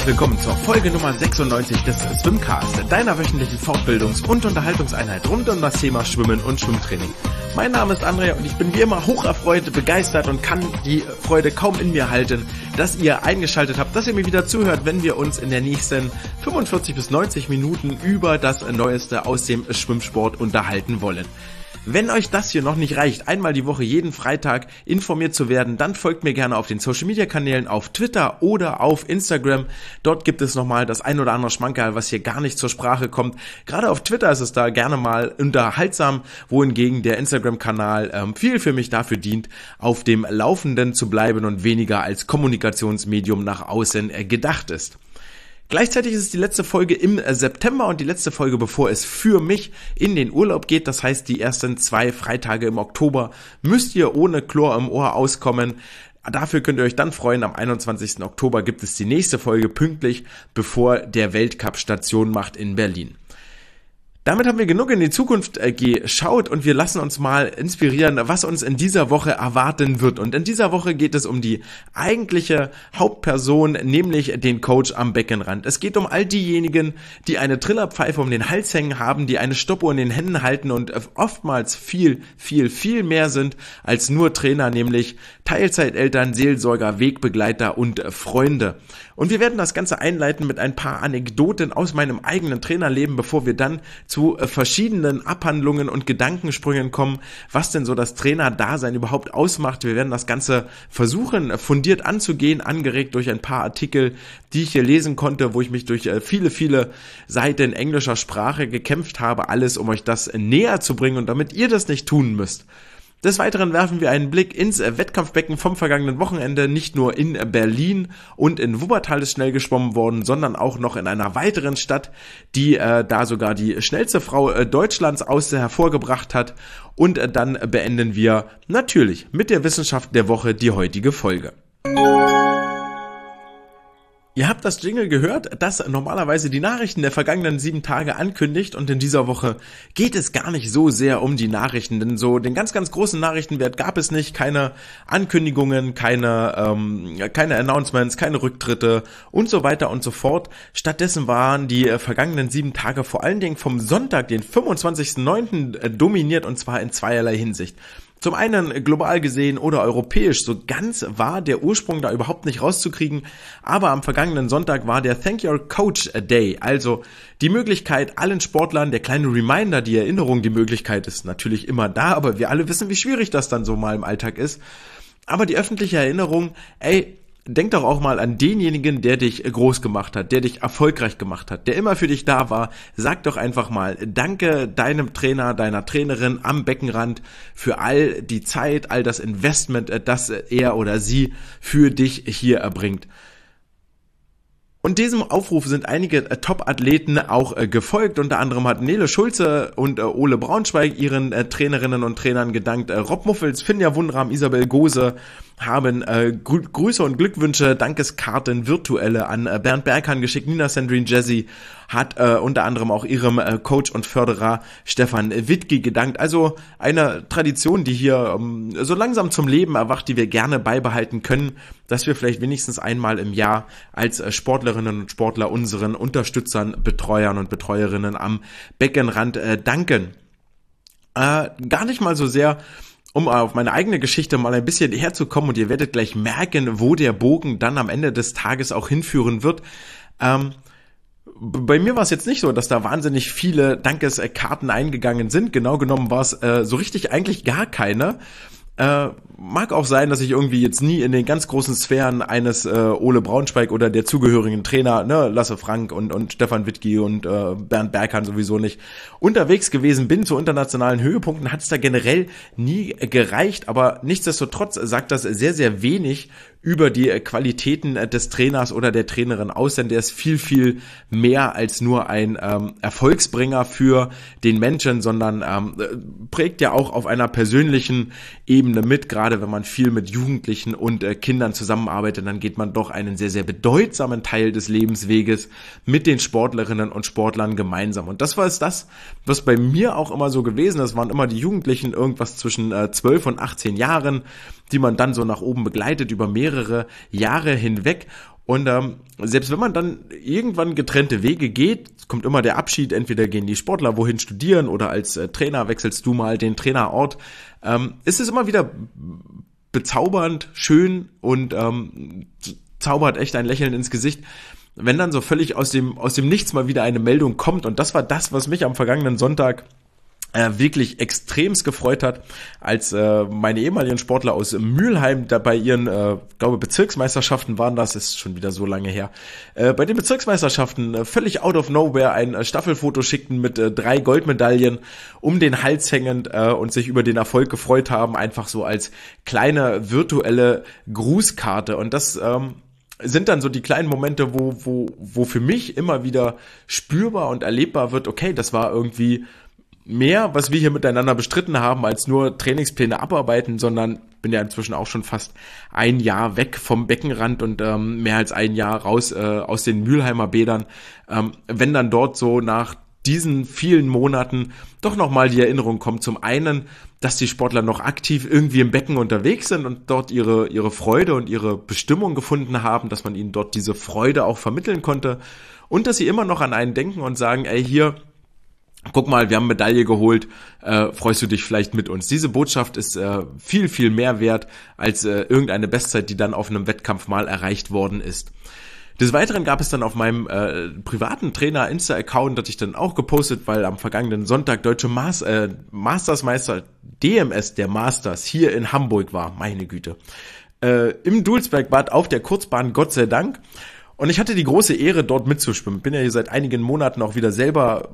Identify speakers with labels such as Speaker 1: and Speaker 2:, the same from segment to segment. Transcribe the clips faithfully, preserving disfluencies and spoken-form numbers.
Speaker 1: herzlich willkommen zur Folge Nummer sechsundneunzig des Swimcast, deiner wöchentlichen Fortbildungs- und Unterhaltungseinheit rund um das Thema Schwimmen und Schwimmtraining. Mein Name ist Andrea und ich bin wie immer hocherfreut, begeistert und kann die Freude kaum in mir halten, dass ihr eingeschaltet habt, dass ihr mir wieder zuhört, wenn wir uns in der nächsten fünfundvierzig bis neunzig Minuten über das Neueste aus dem Schwimmsport unterhalten wollen. Wenn euch das hier noch nicht reicht, einmal die Woche jeden Freitag informiert zu werden, dann folgt mir gerne auf den Social Media Kanälen auf Twitter oder auf Instagram. Dort gibt es nochmal das ein oder andere Schmankerl, was hier gar nicht zur Sprache kommt. Gerade auf Twitter ist es da gerne mal unterhaltsam, wohingegen der Instagram-Kanal ähm, viel für mich dafür dient, auf dem Laufenden zu bleiben und weniger als Kommunikationsmedium nach außen äh, gedacht ist. Gleichzeitig ist es die letzte Folge im September und die letzte Folge, bevor es für mich in den Urlaub geht. Das heißt, die ersten zwei Freitage im Oktober müsst ihr ohne Chlor im Ohr auskommen. Dafür könnt ihr euch dann freuen. Am einundzwanzigsten Oktober gibt es die nächste Folge pünktlich, bevor der Weltcup Station macht in Berlin. Damit haben wir genug in die Zukunft äh, geschaut und wir lassen uns mal inspirieren, was uns in dieser Woche erwarten wird. Und in dieser Woche geht es um die eigentliche Hauptperson, nämlich den Coach am Beckenrand. Es geht um all diejenigen, die eine Trillerpfeife um den Hals hängen haben, die eine Stoppuhr in den Händen halten und oftmals viel, viel, viel mehr sind als nur Trainer, nämlich Teilzeiteltern, Seelsorger, Wegbegleiter und äh, Freunde. Und wir werden das Ganze einleiten mit ein paar Anekdoten aus meinem eigenen Trainerleben, bevor wir dann zu verschiedenen Abhandlungen und Gedankensprüngen kommen, was denn so das Trainerdasein überhaupt ausmacht. Wir werden das Ganze versuchen, fundiert anzugehen, angeregt durch ein paar Artikel, die ich hier lesen konnte, wo ich mich durch viele, viele Seiten englischer Sprache gekämpft habe, alles um euch das näher zu bringen und damit ihr das nicht tun müsst. Des Weiteren werfen wir einen Blick ins Wettkampfbecken vom vergangenen Wochenende. Nicht nur in Berlin und in Wuppertal ist schnell geschwommen worden, sondern auch noch in einer weiteren Stadt, die äh, da sogar die schnellste Frau äh, Deutschlands aus hervorgebracht hat. Und äh, dann beenden wir natürlich mit der Wissenschaft der Woche die heutige Folge. Ihr habt das Jingle gehört, das normalerweise die Nachrichten der vergangenen sieben Tage ankündigt und in dieser Woche geht es gar nicht so sehr um die Nachrichten, denn so den ganz, ganz großen Nachrichtenwert gab es nicht, keine Ankündigungen, keine, ähm, keine Announcements, keine Rücktritte und so weiter und so fort. Stattdessen waren die äh, vergangenen sieben Tage vor allen Dingen vom Sonntag, den fünfundzwanzigsten neunten äh, dominiert und zwar in zweierlei Hinsicht. Zum einen global gesehen oder europäisch, so ganz war der Ursprung da überhaupt nicht rauszukriegen, aber am vergangenen Sonntag war der Thank Your Coach Day, also die Möglichkeit allen Sportlern, der kleine Reminder, die Erinnerung, die Möglichkeit ist natürlich immer da, aber wir alle wissen, wie schwierig das dann so mal im Alltag ist, aber die öffentliche Erinnerung, ey, denk doch auch mal an denjenigen, der dich groß gemacht hat, der dich erfolgreich gemacht hat, der immer für dich da war. Sag doch einfach mal Danke deinem Trainer, deiner Trainerin am Beckenrand für all die Zeit, all das Investment, das er oder sie für dich hier erbringt. Und diesem Aufruf sind einige äh, Top-Athleten auch äh, gefolgt. Unter anderem hat Nele Schulze und äh, Ole Braunschweig ihren äh, Trainerinnen und Trainern gedankt. Äh, Rob Muffels, Finja Wundram, Isabel Gose haben äh, Grü- Grüße und Glückwünsche, Dankeskarten, virtuelle an äh, Bernd Berghahn geschickt. Nina Sandrine Jessy hat äh, unter anderem auch ihrem äh, Coach und Förderer Stefan Wittke gedankt. Also eine Tradition, die hier ähm, so langsam zum Leben erwacht, die wir gerne beibehalten können, dass wir vielleicht wenigstens einmal im Jahr als äh, Sportlerinnen und Sportler unseren Unterstützern, Betreuern und Betreuerinnen am Beckenrand äh, danken. Äh, gar nicht mal so sehr, um auf meine eigene Geschichte mal ein bisschen herzukommen, und ihr werdet gleich merken, wo der Bogen dann am Ende des Tages auch hinführen wird. Ähm, Bei mir war es jetzt nicht so, dass da wahnsinnig viele Dankeskarten eingegangen sind. Genau genommen war es äh, so richtig eigentlich gar keine. Äh, mag auch sein, dass ich irgendwie jetzt nie in den ganz großen Sphären eines äh, Ole Braunschweig oder der zugehörigen Trainer, ne, Lasse Frank und und Stefan Wittke und äh, Bernd Berghahn sowieso nicht, unterwegs gewesen bin. Zu internationalen Höhepunkten hat es da generell nie gereicht, aber nichtsdestotrotz sagt das sehr, sehr wenig über die Qualitäten des Trainers oder der Trainerin aus, denn der ist viel, viel mehr als nur ein ähm, Erfolgsbringer für den Menschen, sondern ähm, prägt ja auch auf einer persönlichen Ebene mit, gerade wenn man viel mit Jugendlichen und äh, Kindern zusammenarbeitet, dann geht man doch einen sehr, sehr bedeutsamen Teil des Lebensweges mit den Sportlerinnen und Sportlern gemeinsam. Und das war es das, was bei mir auch immer so gewesen ist, waren immer die Jugendlichen irgendwas zwischen äh, zwölf und achtzehn Jahren, die man dann so nach oben begleitet über mehrere Jahre hinweg. Und ähm, selbst wenn man dann irgendwann getrennte Wege geht, kommt immer der Abschied, entweder gehen die Sportler wohin studieren oder als äh, Trainer wechselst du mal den Trainerort, ähm, ist es immer wieder bezaubernd, schön und ähm, zaubert echt ein Lächeln ins Gesicht, wenn dann so völlig aus dem aus dem Nichts mal wieder eine Meldung kommt. Und das war das, was mich am vergangenen Sonntag äh, wirklich extremst gefreut hat, als äh, meine ehemaligen Sportler aus Mülheim da bei ihren, äh, glaube Bezirksmeisterschaften waren das, ist schon wieder so lange her, äh, bei den Bezirksmeisterschaften äh, völlig out of nowhere ein äh, Staffelfoto schickten mit äh, drei Goldmedaillen um den Hals hängend äh, und sich über den Erfolg gefreut haben, einfach so als kleine virtuelle Grußkarte. Und das ähm, sind dann so die kleinen Momente, wo, wo, wo für mich immer wieder spürbar und erlebbar wird, okay, das war irgendwie mehr, was wir hier miteinander bestritten haben, als nur Trainingspläne abarbeiten, sondern bin ja inzwischen auch schon fast ein Jahr weg vom Beckenrand und ähm, mehr als ein Jahr raus äh, aus den Mülheimer Bädern. Ähm, wenn dann dort so nach diesen vielen Monaten doch nochmal die Erinnerung kommt, zum einen, dass die Sportler noch aktiv irgendwie im Becken unterwegs sind und dort ihre ihre Freude und ihre Bestimmung gefunden haben, dass man ihnen dort diese Freude auch vermitteln konnte und dass sie immer noch an einen denken und sagen, ey, hier, guck mal, wir haben Medaille geholt, äh, freust du dich vielleicht mit uns? Diese Botschaft ist äh, viel, viel mehr wert als äh, irgendeine Bestzeit, die dann auf einem Wettkampf mal erreicht worden ist. Des Weiteren gab es dann auf meinem äh, privaten Trainer-Insta-Account, das ich dann auch gepostet, weil am vergangenen Sonntag deutsche Mas- äh, Mastersmeister D M S, der Masters, hier in Hamburg war, meine Güte, äh, im Dulsbergbad auf der Kurzbahn, Gott sei Dank. Und ich hatte die große Ehre, dort mitzuschwimmen. Bin ja hier seit einigen Monaten auch wieder selber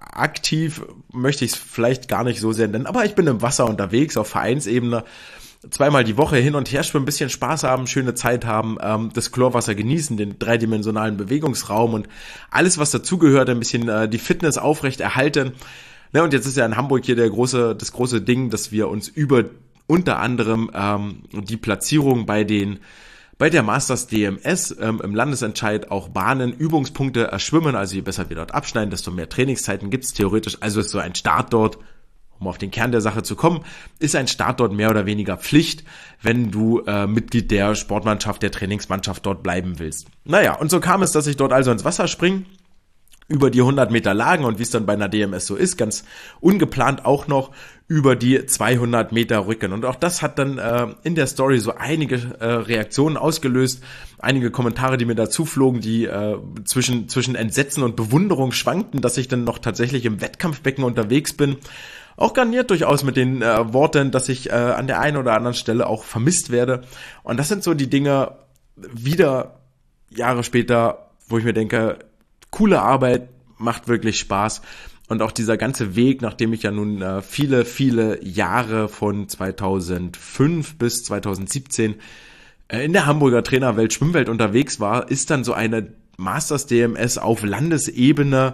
Speaker 1: aktiv, möchte ich es vielleicht gar nicht so sehr nennen, aber ich bin im Wasser unterwegs, auf Vereinsebene, zweimal die Woche hin und her schwimmen, ein bisschen Spaß haben, schöne Zeit haben, ähm, das Chlorwasser genießen, den dreidimensionalen Bewegungsraum und alles, was dazugehört, ein bisschen äh, die Fitness aufrecht erhalten. Ne, und jetzt ist ja in Hamburg hier der große, das große Ding, dass wir uns über unter anderem ähm, die Platzierung bei den bei der Masters D M S ähm, im Landesentscheid auch Bahnen, Übungspunkte erschwimmen, also je besser wir dort abschneiden, desto mehr Trainingszeiten gibt es theoretisch, also ist so ein Start dort, um auf den Kern der Sache zu kommen, ist ein Start dort mehr oder weniger Pflicht, wenn du äh, Mitglied der Sportmannschaft, der Trainingsmannschaft dort bleiben willst. Naja, und so kam es, dass ich dort also ins Wasser springe, über die hundert Meter Lagen und wie es dann bei einer D M S so ist, ganz ungeplant auch noch über die zweihundert Meter Rücken. Und auch das hat dann äh, in der Story so einige äh, Reaktionen ausgelöst, einige Kommentare, die mir dazu flogen, die äh, zwischen zwischen Entsetzen und Bewunderung schwankten, dass ich dann noch tatsächlich im Wettkampfbecken unterwegs bin. Auch garniert durchaus mit den äh, Worten, dass ich äh, an der einen oder anderen Stelle auch vermisst werde. Und das sind so die Dinge, wieder Jahre später, wo ich mir denke, coole Arbeit, macht wirklich Spaß. Und auch dieser ganze Weg, nachdem ich ja nun äh, viele, viele Jahre von zweitausendfünf bis zweitausendsiebzehn äh, in der Hamburger Trainerwelt, Schwimmwelt unterwegs war, ist dann so eine Masters D M S auf Landesebene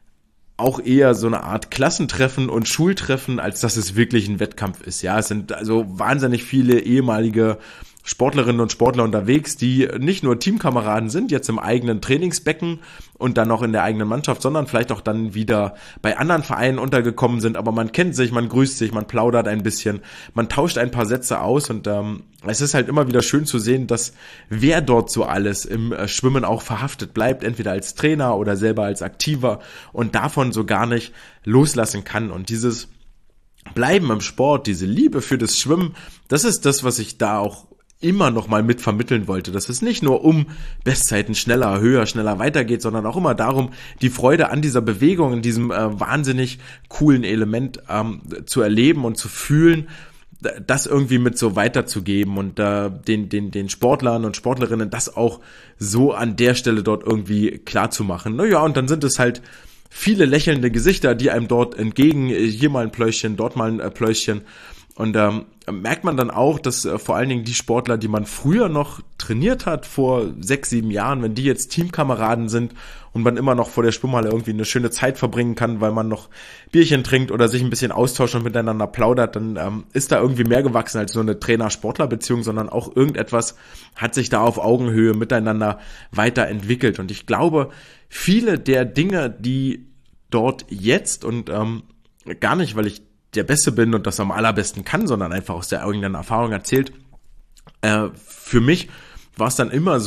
Speaker 1: auch eher so eine Art Klassentreffen und Schultreffen, als dass es wirklich ein Wettkampf ist. Ja, es sind also wahnsinnig viele ehemalige Sportlerinnen und Sportler unterwegs, die nicht nur Teamkameraden sind, jetzt im eigenen Trainingsbecken und dann noch in der eigenen Mannschaft, sondern vielleicht auch dann wieder bei anderen Vereinen untergekommen sind, aber man kennt sich, man grüßt sich, man plaudert ein bisschen, man tauscht ein paar Sätze aus und ähm, es ist halt immer wieder schön zu sehen, dass wer dort so alles im äh, Schwimmen auch verhaftet bleibt, entweder als Trainer oder selber als Aktiver und davon so gar nicht loslassen kann. Und dieses Bleiben im Sport, diese Liebe für das Schwimmen, das ist das, was ich da auch immer noch mal mit vermitteln wollte, dass es nicht nur um Bestzeiten schneller, höher, schneller weitergeht, sondern auch immer darum, die Freude an dieser Bewegung, in diesem äh, wahnsinnig coolen Element ähm, zu erleben und zu fühlen, das irgendwie mit so weiterzugeben und äh, den den den Sportlern und Sportlerinnen das auch so an der Stelle dort irgendwie klar zu machen. Naja, und dann sind es halt viele lächelnde Gesichter, die einem dort entgegen, hier mal ein Pläuschchen, dort mal ein Pläuschchen. Und ähm, merkt man dann auch, dass äh, vor allen Dingen die Sportler, die man früher noch trainiert hat, vor sechs, sieben Jahren, wenn die jetzt Teamkameraden sind und man immer noch vor der Schwimmhalle irgendwie eine schöne Zeit verbringen kann, weil man noch Bierchen trinkt oder sich ein bisschen austauscht und miteinander plaudert, dann ähm, ist da irgendwie mehr gewachsen als nur eine Trainer-Sportler-Beziehung, sondern auch irgendetwas hat sich da auf Augenhöhe miteinander weiterentwickelt. Und ich glaube, viele der Dinge, die dort jetzt und ähm, gar nicht, weil ich der Beste bin und das am allerbesten kann, sondern einfach aus der eigenen Erfahrung erzählt. Äh, für mich war es dann immer so,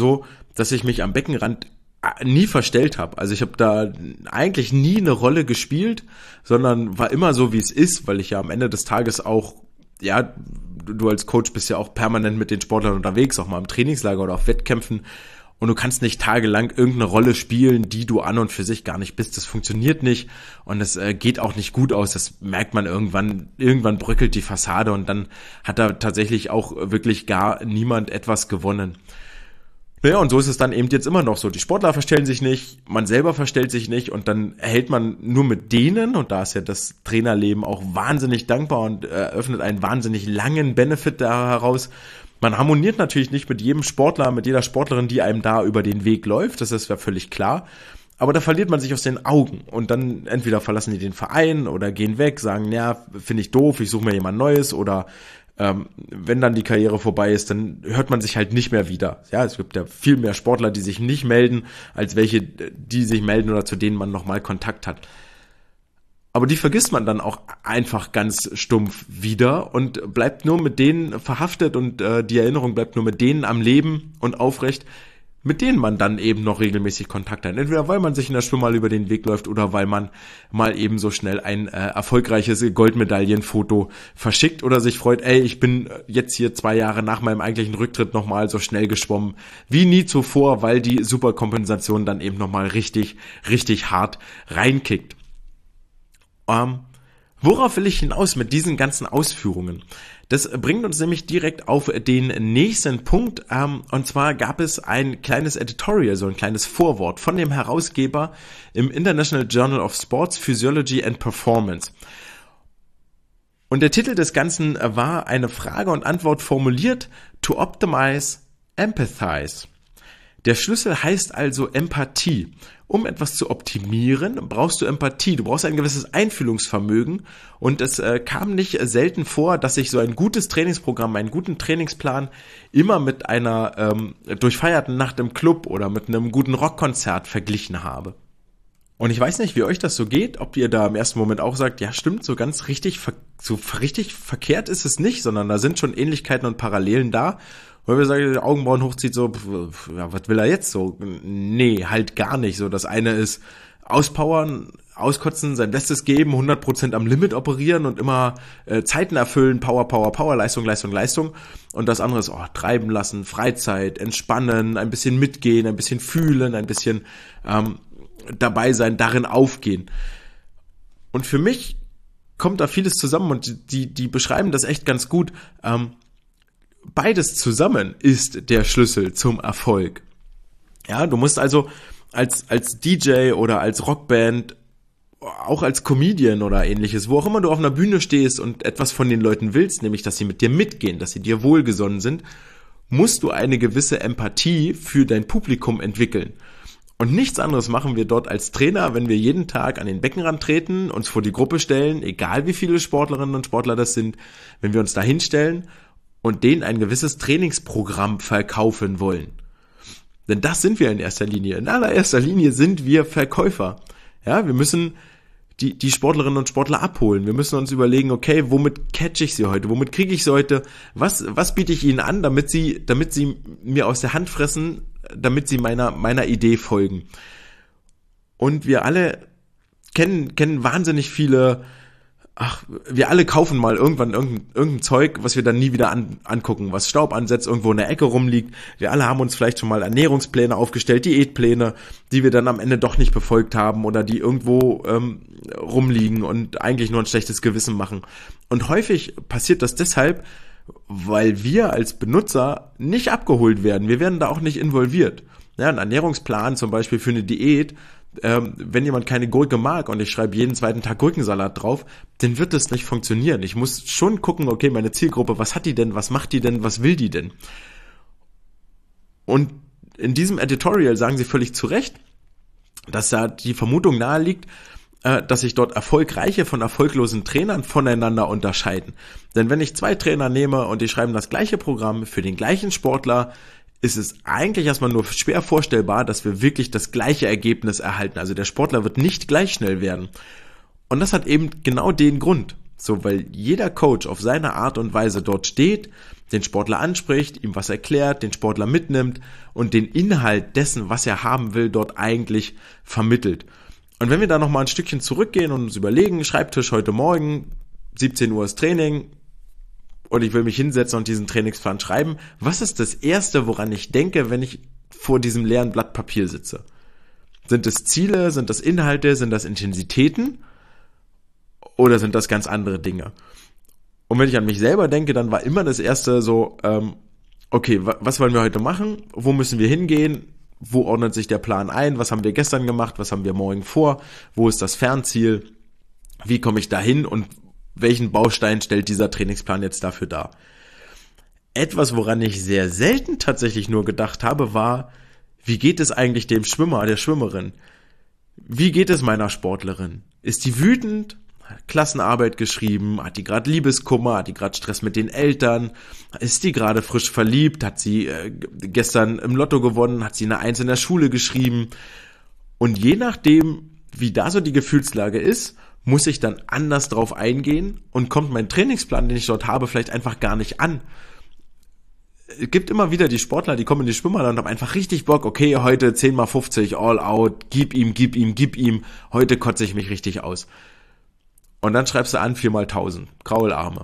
Speaker 1: dass ich mich am Beckenrand nie verstellt habe. Also ich habe da eigentlich nie eine Rolle gespielt, sondern war immer so, wie es ist, weil ich ja am Ende des Tages auch, ja, du als Coach bist ja auch permanent mit den Sportlern unterwegs, auch mal im Trainingslager oder auf Wettkämpfen, und du kannst nicht tagelang irgendeine Rolle spielen, die du an und für sich gar nicht bist. Das funktioniert nicht und es äh, geht auch nicht gut aus. Das merkt man irgendwann. Irgendwann bröckelt die Fassade und dann hat da tatsächlich auch wirklich gar niemand etwas gewonnen. Naja, und so ist es dann eben jetzt immer noch so. Die Sportler verstellen sich nicht, man selber verstellt sich nicht und dann erhält man nur mit denen, und da ist ja das Trainerleben auch wahnsinnig dankbar und eröffnet einen wahnsinnig langen Benefit da heraus. Man harmoniert natürlich nicht mit jedem Sportler, mit jeder Sportlerin, die einem da über den Weg läuft, das ist ja völlig klar. Aber da verliert man sich aus den Augen und dann entweder verlassen die den Verein oder gehen weg, sagen, ja, finde ich doof, ich suche mir jemand Neues, oder ähm, wenn dann die Karriere vorbei ist, dann hört man sich halt nicht mehr wieder. Ja, es gibt ja viel mehr Sportler, die sich nicht melden, als welche, die sich melden oder zu denen man nochmal Kontakt hat. Aber die vergisst man dann auch einfach ganz stumpf wieder und bleibt nur mit denen verhaftet und äh, die Erinnerung bleibt nur mit denen am Leben und aufrecht, mit denen man dann eben noch regelmäßig Kontakt hat. Entweder weil man sich in der Schwimmhalle über den Weg läuft oder weil man mal eben so schnell ein äh, erfolgreiches Goldmedaillenfoto verschickt oder sich freut, ey, ich bin jetzt hier zwei Jahre nach meinem eigentlichen Rücktritt nochmal so schnell geschwommen wie nie zuvor, weil die Superkompensation dann eben nochmal richtig, richtig hart reinkickt. Ähm, worauf will ich hinaus mit diesen ganzen Ausführungen? Das bringt uns nämlich direkt auf den nächsten Punkt, ähm, und zwar gab es ein kleines Editorial, so ein kleines Vorwort von dem Herausgeber im International Journal of Sports Physiology and Performance. Und der Titel des Ganzen war eine Frage und Antwort formuliert: To optimize, empathize. Der Schlüssel heißt also Empathie. Um etwas zu optimieren, brauchst du Empathie. Du brauchst ein gewisses Einfühlungsvermögen. Und es äh, kam nicht selten vor, dass ich so ein gutes Trainingsprogramm, einen guten Trainingsplan immer mit einer ähm, durchfeierten Nacht im Club oder mit einem guten Rockkonzert verglichen habe. Und ich weiß nicht, wie euch das so geht, ob ihr da im ersten Moment auch sagt, ja stimmt, so ganz richtig, so richtig verkehrt ist es nicht, sondern da sind schon Ähnlichkeiten und Parallelen da. Weil wir sagen, die Augenbrauen hochzieht, so, pf, ja, was will er jetzt so? Nee, halt gar nicht. So, das eine ist auspowern, auskotzen, sein Bestes geben, hundert Prozent am Limit operieren und immer äh, Zeiten erfüllen, Power, Power, Power, Leistung, Leistung, Leistung. Und das andere ist, oh, treiben lassen, Freizeit, entspannen, ein bisschen mitgehen, ein bisschen fühlen, ein bisschen ähm, dabei sein, darin aufgehen. Und für mich kommt da vieles zusammen und die, die beschreiben das echt ganz gut. Ähm, Beides zusammen ist der Schlüssel zum Erfolg. Ja, du musst also als, als D J oder als Rockband, auch als Comedian oder ähnliches, wo auch immer du auf einer Bühne stehst und etwas von den Leuten willst, nämlich, dass sie mit dir mitgehen, dass sie dir wohlgesonnen sind, musst du eine gewisse Empathie für dein Publikum entwickeln. Und nichts anderes machen wir dort als Trainer, wenn wir jeden Tag an den Beckenrand treten, uns vor die Gruppe stellen, egal wie viele Sportlerinnen und Sportler das sind, wenn wir uns da hinstellen und denen ein gewisses Trainingsprogramm verkaufen wollen. Denn das sind wir in erster Linie. In allererster Linie sind wir Verkäufer. Ja, wir müssen die, die Sportlerinnen und Sportler abholen. Wir müssen uns überlegen, okay, womit catch ich sie heute? Womit kriege ich sie heute? Was, was biete ich ihnen an, damit sie, damit sie mir aus der Hand fressen, damit sie meiner, meiner Idee folgen? Und wir alle kennen, kennen wahnsinnig viele Ach, wir alle kaufen mal irgendwann irgendein, irgendein Zeug, was wir dann nie wieder an, angucken, was Staub ansetzt, irgendwo in der Ecke rumliegt. Wir alle haben uns vielleicht schon mal Ernährungspläne aufgestellt, Diätpläne, die wir dann am Ende doch nicht befolgt haben oder die irgendwo ähm, rumliegen und eigentlich nur ein schlechtes Gewissen machen. Und häufig passiert das deshalb, weil wir als Benutzer nicht abgeholt werden. Wir werden da auch nicht involviert. Ja, ein Ernährungsplan zum Beispiel für eine Diät, Ähm, wenn jemand keine Gurke mag und ich schreibe jeden zweiten Tag Gurkensalat drauf, dann wird das nicht funktionieren. Ich muss schon gucken, okay, meine Zielgruppe, was hat die denn, was macht die denn, was will die denn? Und in diesem Editorial sagen sie völlig zu Recht, dass da die Vermutung nahe liegt, äh, dass sich dort erfolgreiche von erfolglosen Trainern voneinander unterscheiden. Denn wenn ich zwei Trainer nehme und die schreiben das gleiche Programm für den gleichen Sportler, ist es eigentlich erstmal nur schwer vorstellbar, dass wir wirklich das gleiche Ergebnis erhalten. Also der Sportler wird nicht gleich schnell werden. Und das hat eben genau den Grund. So, weil jeder Coach auf seine Art und Weise dort steht, den Sportler anspricht, ihm was erklärt, den Sportler mitnimmt und den Inhalt dessen, was er haben will, dort eigentlich vermittelt. Und wenn wir da nochmal ein Stückchen zurückgehen und uns überlegen, Schreibtisch heute Morgen, siebzehn Uhr ist Training und ich will mich hinsetzen und diesen Trainingsplan schreiben, was ist das Erste, woran ich denke, wenn ich vor diesem leeren Blatt Papier sitze? Sind es Ziele, sind das Inhalte, sind das Intensitäten oder sind das ganz andere Dinge? Und wenn ich an mich selber denke, dann war immer das Erste so, ähm, okay, was wollen wir heute machen? Wo müssen wir hingehen? Wo ordnet sich der Plan ein? Was haben wir gestern gemacht? Was haben wir morgen vor? Wo ist das Fernziel? Wie komme ich dahin? Und welchen Baustein stellt dieser Trainingsplan jetzt dafür dar? Etwas, woran ich sehr selten tatsächlich nur gedacht habe, war, wie geht es eigentlich dem Schwimmer, der Schwimmerin? Wie geht es meiner Sportlerin? Ist die wütend? Klassenarbeit geschrieben, hat die gerade Liebeskummer, hat die gerade Stress mit den Eltern, ist die gerade frisch verliebt, hat sie äh, gestern im Lotto gewonnen, hat sie eine Eins in der Schule geschrieben und je nachdem, wie da so die Gefühlslage ist, muss ich dann anders drauf eingehen und kommt mein Trainingsplan, den ich dort habe, vielleicht einfach gar nicht an. Es gibt immer wieder die Sportler, die kommen in die Schwimmer und haben einfach richtig Bock, okay, heute zehn mal fünfzig, all out, gib ihm, gib ihm, gib ihm, heute kotze ich mich richtig aus. Und dann schreibst du an vier mal tausend, Kraularme.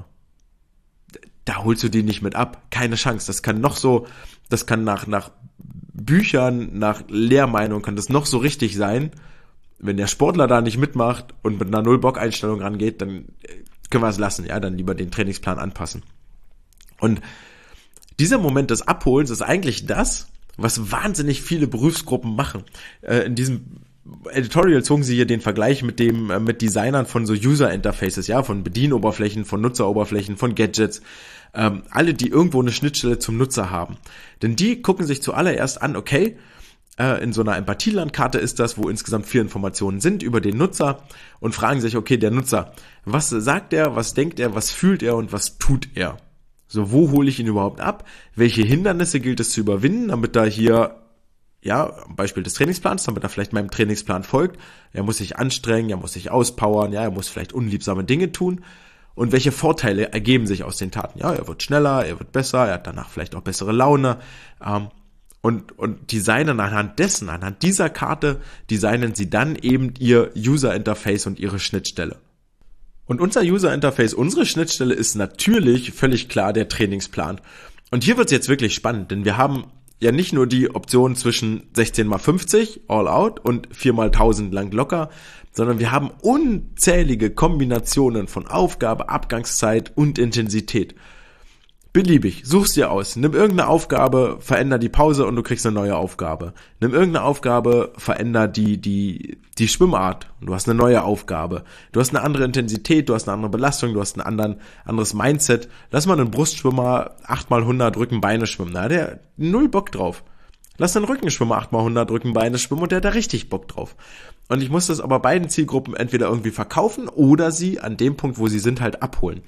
Speaker 1: Da holst du die nicht mit ab. Keine Chance. Das kann noch so, das kann nach, nach Büchern, nach Lehrmeinung, kann das noch so richtig sein. Wenn der Sportler da nicht mitmacht und mit einer Null-Bock-Einstellung rangeht, dann können wir es lassen. Ja, dann lieber den Trainingsplan anpassen. Und dieser Moment des Abholens ist eigentlich das, was wahnsinnig viele Berufsgruppen machen. Äh, in diesem Editorial zogen sie hier den Vergleich mit dem äh, mit Designern von so User Interfaces, ja, von Bedienoberflächen, von Nutzeroberflächen, von Gadgets, ähm, alle, die irgendwo eine Schnittstelle zum Nutzer haben. Denn die gucken sich zuallererst an, okay, äh, in so einer Empathielandkarte ist das, wo insgesamt vier Informationen sind über den Nutzer und fragen sich, okay, der Nutzer, was sagt er, was denkt er, was fühlt er und was tut er? So, wo hole ich ihn überhaupt ab? Welche Hindernisse gilt es zu überwinden, damit da hier, ja, Beispiel des Trainingsplans, damit er vielleicht meinem Trainingsplan folgt. Er muss sich anstrengen, er muss sich auspowern, ja, er muss vielleicht unliebsame Dinge tun. Und welche Vorteile ergeben sich aus den Taten? Ja, er wird schneller, er wird besser, er hat danach vielleicht auch bessere Laune. Ähm, und, und designen anhand dessen, anhand dieser Karte, designen sie dann eben ihr User Interface und ihre Schnittstelle. Und unser User Interface, unsere Schnittstelle ist natürlich völlig klar der Trainingsplan. Und hier wird es jetzt wirklich spannend, denn wir haben ja nicht nur die Option zwischen sechzehn mal fünfzig all out und vier mal tausend lang locker, sondern wir haben unzählige Kombinationen von Aufgabe, Abgangszeit und Intensität. Beliebig, such's dir aus. Nimm irgendeine Aufgabe, veränder die Pause und du kriegst eine neue Aufgabe. Nimm irgendeine Aufgabe, veränder die die die Schwimmart und du hast eine neue Aufgabe. Du hast eine andere Intensität, du hast eine andere Belastung, du hast ein anderen, anderes Mindset. Lass mal einen Brustschwimmer acht mal hundert Rücken-Beine schwimmen. Da hat er null Bock drauf. Lass einen Rückenschwimmer acht mal hundert Rücken-Beine schwimmen und der hat da richtig Bock drauf. Und ich muss das aber beiden Zielgruppen entweder irgendwie verkaufen oder sie an dem Punkt, wo sie sind, halt abholen.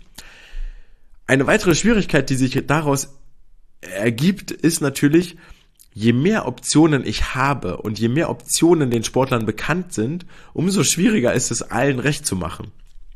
Speaker 1: Eine weitere Schwierigkeit, die sich daraus ergibt, ist natürlich, je mehr Optionen ich habe und je mehr Optionen den Sportlern bekannt sind, umso schwieriger ist es, allen recht zu machen.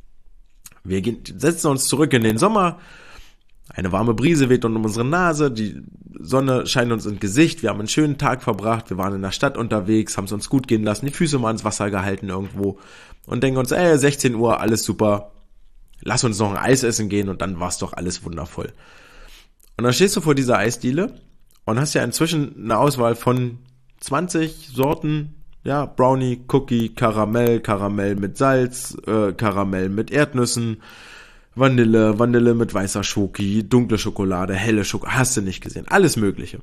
Speaker 1: Wir gehen, setzen uns zurück in den Sommer, eine warme Brise weht um unsere Nase, die Sonne scheint uns ins Gesicht, wir haben einen schönen Tag verbracht, wir waren in der Stadt unterwegs, haben es uns gut gehen lassen, die Füße mal ins Wasser gehalten irgendwo und denken uns, ey, sechzehn Uhr, alles super, lass uns noch ein Eis essen gehen und dann war's doch alles wundervoll. Und dann stehst du vor dieser Eisdiele und hast ja inzwischen eine Auswahl von zwanzig Sorten, ja, Brownie, Cookie, Karamell, Karamell mit Salz, äh, Karamell mit Erdnüssen, Vanille, Vanille mit weißer Schoki, dunkle Schokolade, helle Schokolade, hast du nicht gesehen, alles Mögliche.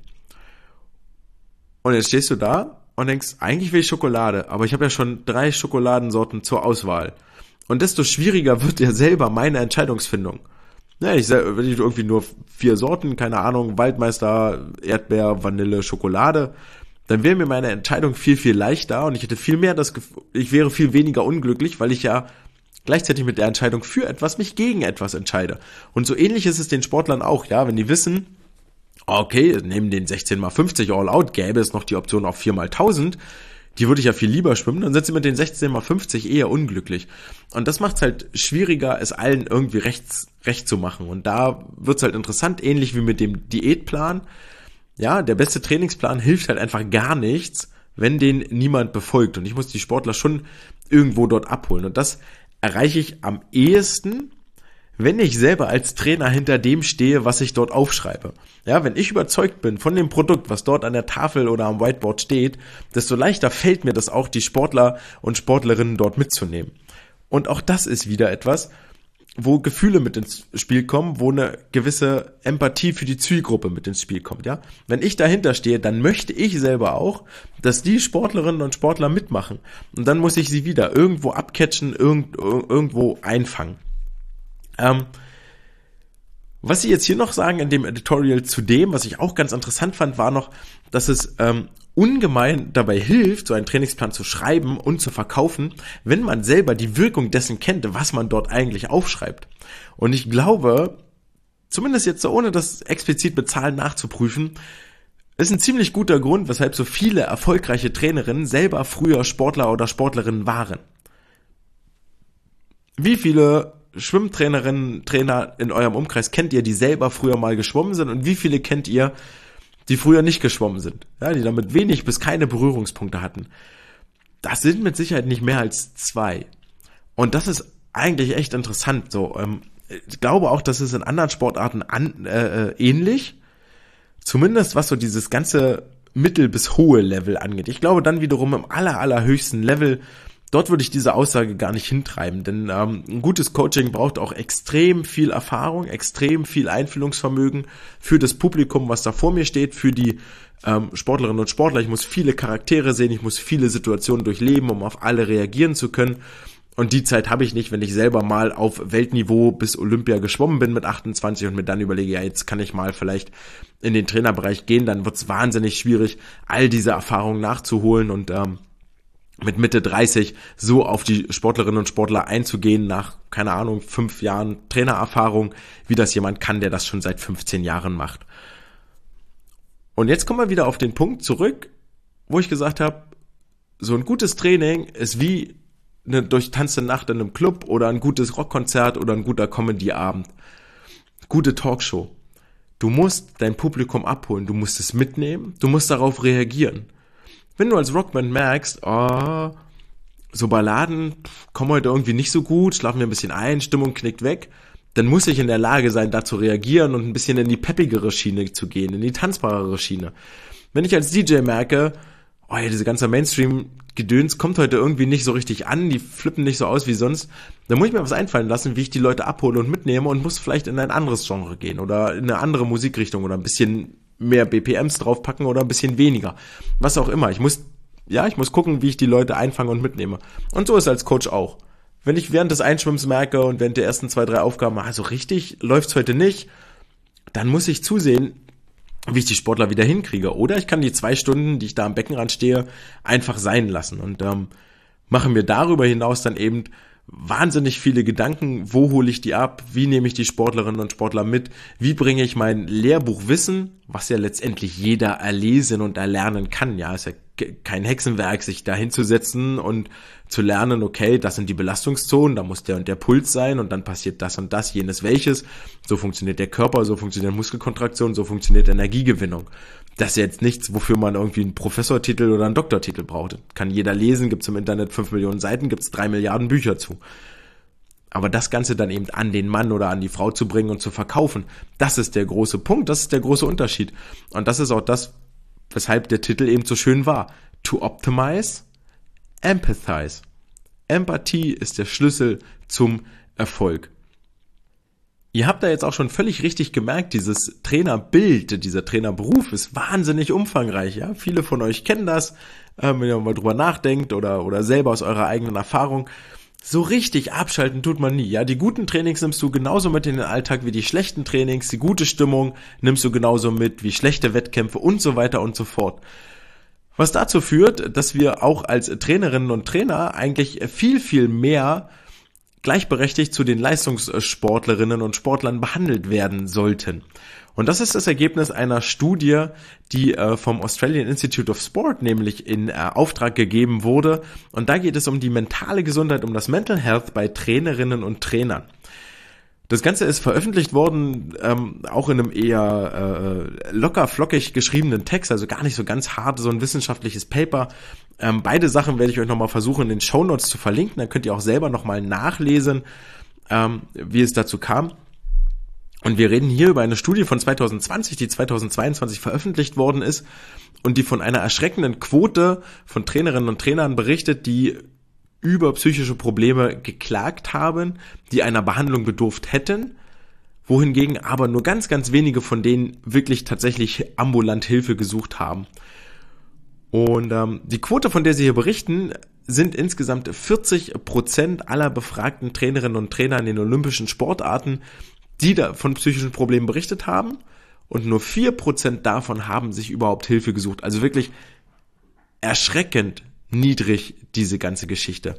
Speaker 1: Und jetzt stehst du da und denkst, eigentlich will ich Schokolade, aber ich habe ja schon drei Schokoladensorten zur Auswahl. Und desto schwieriger wird ja selber meine Entscheidungsfindung. Ja, ich wenn ich irgendwie nur vier Sorten, keine Ahnung, Waldmeister, Erdbeer, Vanille, Schokolade, dann wäre mir meine Entscheidung viel, viel leichter und ich hätte viel mehr das Gefühl, ich wäre viel weniger unglücklich, weil ich ja gleichzeitig mit der Entscheidung für etwas mich gegen etwas entscheide. Und so ähnlich ist es den Sportlern auch, ja, wenn die wissen, okay, neben den sechzehn mal fünfzig All-Out gäbe es noch die Option auf vier mal tausend, die würde ich ja viel lieber schwimmen, dann sind sie mit den sechzehn mal fünfzig eher unglücklich. Und das macht es halt schwieriger, es allen irgendwie rechts, recht zu machen. Und da wird's halt interessant, ähnlich wie mit dem Diätplan. Ja, der beste Trainingsplan hilft halt einfach gar nichts, wenn den niemand befolgt. Und ich muss die Sportler schon irgendwo dort abholen. Und das erreiche ich am ehesten, wenn ich selber als Trainer hinter dem stehe, was ich dort aufschreibe. Ja, wenn ich überzeugt bin von dem Produkt, was dort an der Tafel oder am Whiteboard steht, desto leichter fällt mir das auch, die Sportler und Sportlerinnen dort mitzunehmen. Und auch das ist wieder etwas, wo Gefühle mit ins Spiel kommen, wo eine gewisse Empathie für die Zielgruppe mit ins Spiel kommt, ja. Wenn ich dahinter stehe, dann möchte ich selber auch, dass die Sportlerinnen und Sportler mitmachen. Und dann muss ich sie wieder irgendwo abcatchen, irgend, irgendwo einfangen. Ähm, was sie jetzt hier noch sagen in dem Editorial zu dem, was ich auch ganz interessant fand, war noch, dass es ähm, ungemein dabei hilft, so einen Trainingsplan zu schreiben und zu verkaufen, wenn man selber die Wirkung dessen kennt, was man dort eigentlich aufschreibt. Und ich glaube, zumindest jetzt so ohne das explizit mit Zahlen nachzuprüfen, ist ein ziemlich guter Grund, weshalb so viele erfolgreiche Trainerinnen selber früher Sportler oder Sportlerinnen waren. Wie viele Schwimmtrainerinnen, Trainer in eurem Umkreis kennt ihr, die selber früher mal geschwommen sind, und wie viele kennt ihr, die früher nicht geschwommen sind, ja, die damit wenig bis keine Berührungspunkte hatten? Das sind mit Sicherheit nicht mehr als zwei. Und das ist eigentlich echt interessant. So, ähm, ich glaube auch, dass es in anderen Sportarten an, äh, ähnlich, zumindest was so dieses ganze mittel- bis hohe Level angeht. Ich glaube dann wiederum im aller, allerhöchsten Level, dort würde ich diese Aussage gar nicht hintreiben, denn ähm, ein gutes Coaching braucht auch extrem viel Erfahrung, extrem viel Einfühlungsvermögen für das Publikum, was da vor mir steht, für die ähm, Sportlerinnen und Sportler. Ich muss viele Charaktere sehen, ich muss viele Situationen durchleben, um auf alle reagieren zu können. Und die Zeit habe ich nicht, wenn ich selber mal auf Weltniveau bis Olympia geschwommen bin mit achtundzwanzig und mir dann überlege, ja, jetzt kann ich mal vielleicht in den Trainerbereich gehen, dann wird es wahnsinnig schwierig, all diese Erfahrungen nachzuholen und ähm, mit Mitte dreißig so auf die Sportlerinnen und Sportler einzugehen nach, keine Ahnung, fünf Jahren Trainererfahrung, wie das jemand kann, der das schon seit fünfzehn Jahren macht. Und jetzt kommen wir wieder auf den Punkt zurück, wo ich gesagt habe, so ein gutes Training ist wie eine durchtanzte Nacht in einem Club oder ein gutes Rockkonzert oder ein guter Comedy-Abend. Gute Talkshow. Du musst dein Publikum abholen, du musst es mitnehmen, du musst darauf reagieren. Wenn du als Rockband merkst, oh, so Balladen kommen heute irgendwie nicht so gut, schlafen mir ein bisschen ein, Stimmung knickt weg, dann muss ich in der Lage sein, da zu reagieren und ein bisschen in die peppigere Schiene zu gehen, in die tanzbarere Schiene. Wenn ich als D J merke, oh ja, diese ganze Mainstream-Gedöns kommt heute irgendwie nicht so richtig an, die flippen nicht so aus wie sonst, dann muss ich mir was einfallen lassen, wie ich die Leute abhole und mitnehme und muss vielleicht in ein anderes Genre gehen oder in eine andere Musikrichtung oder ein bisschen mehr B P Ms draufpacken oder ein bisschen weniger. Was auch immer. Ich muss, ja, ich muss gucken, wie ich die Leute einfange und mitnehme. Und so ist als Coach auch. Wenn ich während des Einschwimmens merke und während der ersten zwei, drei Aufgaben, also richtig läuft's heute nicht, dann muss ich zusehen, wie ich die Sportler wieder hinkriege. Oder ich kann die zwei Stunden, die ich da am Beckenrand stehe, einfach sein lassen und ähm, mache mir darüber hinaus dann eben wahnsinnig viele Gedanken, wo hole ich die ab, wie nehme ich die Sportlerinnen und Sportler mit, wie bringe ich mein Lehrbuchwissen, was ja letztendlich jeder erlesen und erlernen kann, ja, ist ja kein Hexenwerk, sich da hinzusetzen und zu lernen, okay, das sind die Belastungszonen, da muss der und der Puls sein und dann passiert das und das, jenes welches, so funktioniert der Körper, so funktioniert Muskelkontraktion, so funktioniert Energiegewinnung. Das ist jetzt nichts, wofür man irgendwie einen Professortitel oder einen Doktortitel braucht. Kann jeder lesen, gibt's im Internet fünf Millionen Seiten, gibt's drei Milliarden Bücher zu. Aber das Ganze dann eben an den Mann oder an die Frau zu bringen und zu verkaufen, das ist der große Punkt, das ist der große Unterschied. Und das ist auch das, weshalb der Titel eben so schön war. To optimize, empathize. Empathie ist der Schlüssel zum Erfolg. Ihr habt da jetzt auch schon völlig richtig gemerkt, dieses Trainerbild, dieser Trainerberuf ist wahnsinnig umfangreich. Ja, viele von euch kennen das, äh, wenn ihr mal drüber nachdenkt oder oder selber aus eurer eigenen Erfahrung. So richtig abschalten tut man nie. Ja, die guten Trainings nimmst du genauso mit in den Alltag wie die schlechten Trainings. Die gute Stimmung nimmst du genauso mit wie schlechte Wettkämpfe und so weiter und so fort. Was dazu führt, dass wir auch als Trainerinnen und Trainer eigentlich viel, viel mehr gleichberechtigt zu den Leistungssportlerinnen und Sportlern behandelt werden sollten. Und das ist das Ergebnis einer Studie, die äh, vom Australian Institute of Sport nämlich in äh, Auftrag gegeben wurde. Und da geht es um die mentale Gesundheit, um das Mental Health bei Trainerinnen und Trainern. Das Ganze ist veröffentlicht worden, ähm, auch in einem eher äh, locker flockig geschriebenen Text, also gar nicht so ganz hart, so ein wissenschaftliches Paper. Ähm, beide Sachen werde ich euch nochmal versuchen in den Shownotes zu verlinken, dann könnt ihr auch selber nochmal nachlesen, ähm, wie es dazu kam. Und wir reden hier über eine Studie von zwanzig zwanzig, die zwanzig zweiundzwanzig veröffentlicht worden ist und die von einer erschreckenden Quote von Trainerinnen und Trainern berichtet, die über psychische Probleme geklagt haben, die einer Behandlung bedurft hätten, wohingegen aber nur ganz, ganz wenige von denen wirklich tatsächlich ambulant Hilfe gesucht haben. Und ähm, die Quote, von der sie hier berichten, sind insgesamt vierzig Prozent aller befragten Trainerinnen und Trainer in den olympischen Sportarten, die da von psychischen Problemen berichtet haben, und nur vier Prozent davon haben sich überhaupt Hilfe gesucht. Also wirklich erschreckend niedrig, diese ganze Geschichte.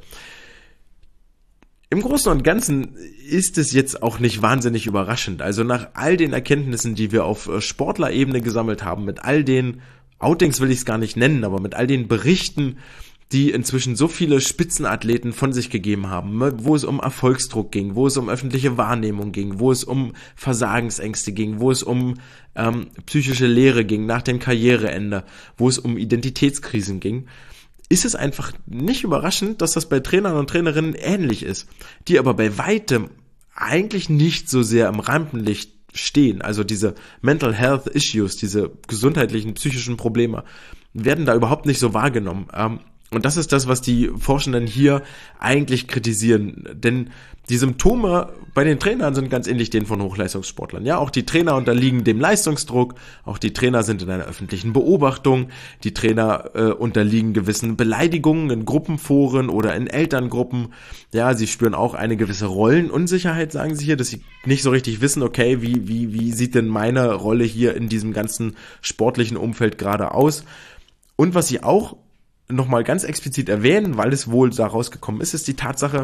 Speaker 1: Im Großen und Ganzen ist es jetzt auch nicht wahnsinnig überraschend. Also nach all den Erkenntnissen, die wir auf Sportlerebene gesammelt haben, mit all den Outings will ich es gar nicht nennen, aber mit all den Berichten, die inzwischen so viele Spitzenathleten von sich gegeben haben, wo es um Erfolgsdruck ging, wo es um öffentliche Wahrnehmung ging, wo es um Versagensängste ging, wo es um ähm, psychische Leere ging nach dem Karriereende, wo es um Identitätskrisen ging, ist es einfach nicht überraschend, dass das bei Trainern und Trainerinnen ähnlich ist, die aber bei weitem eigentlich nicht so sehr im Rampenlicht stehen. Also diese Mental Health Issues, diese gesundheitlichen, psychischen Probleme, werden da überhaupt nicht so wahrgenommen. Ähm, Und das ist das, was die Forschenden hier eigentlich kritisieren. Denn die Symptome bei den Trainern sind ganz ähnlich denen von Hochleistungssportlern. Ja, auch die Trainer unterliegen dem Leistungsdruck, auch die Trainer sind in einer öffentlichen Beobachtung, die Trainer äh, unterliegen gewissen Beleidigungen in Gruppenforen oder in Elterngruppen. Ja, sie spüren auch eine gewisse Rollenunsicherheit, sagen sie hier, dass sie nicht so richtig wissen, okay, wie, wie, wie sieht denn meine Rolle hier in diesem ganzen sportlichen Umfeld gerade aus? Und was sie auch nochmal ganz explizit erwähnen, weil es wohl da rausgekommen ist, ist die Tatsache,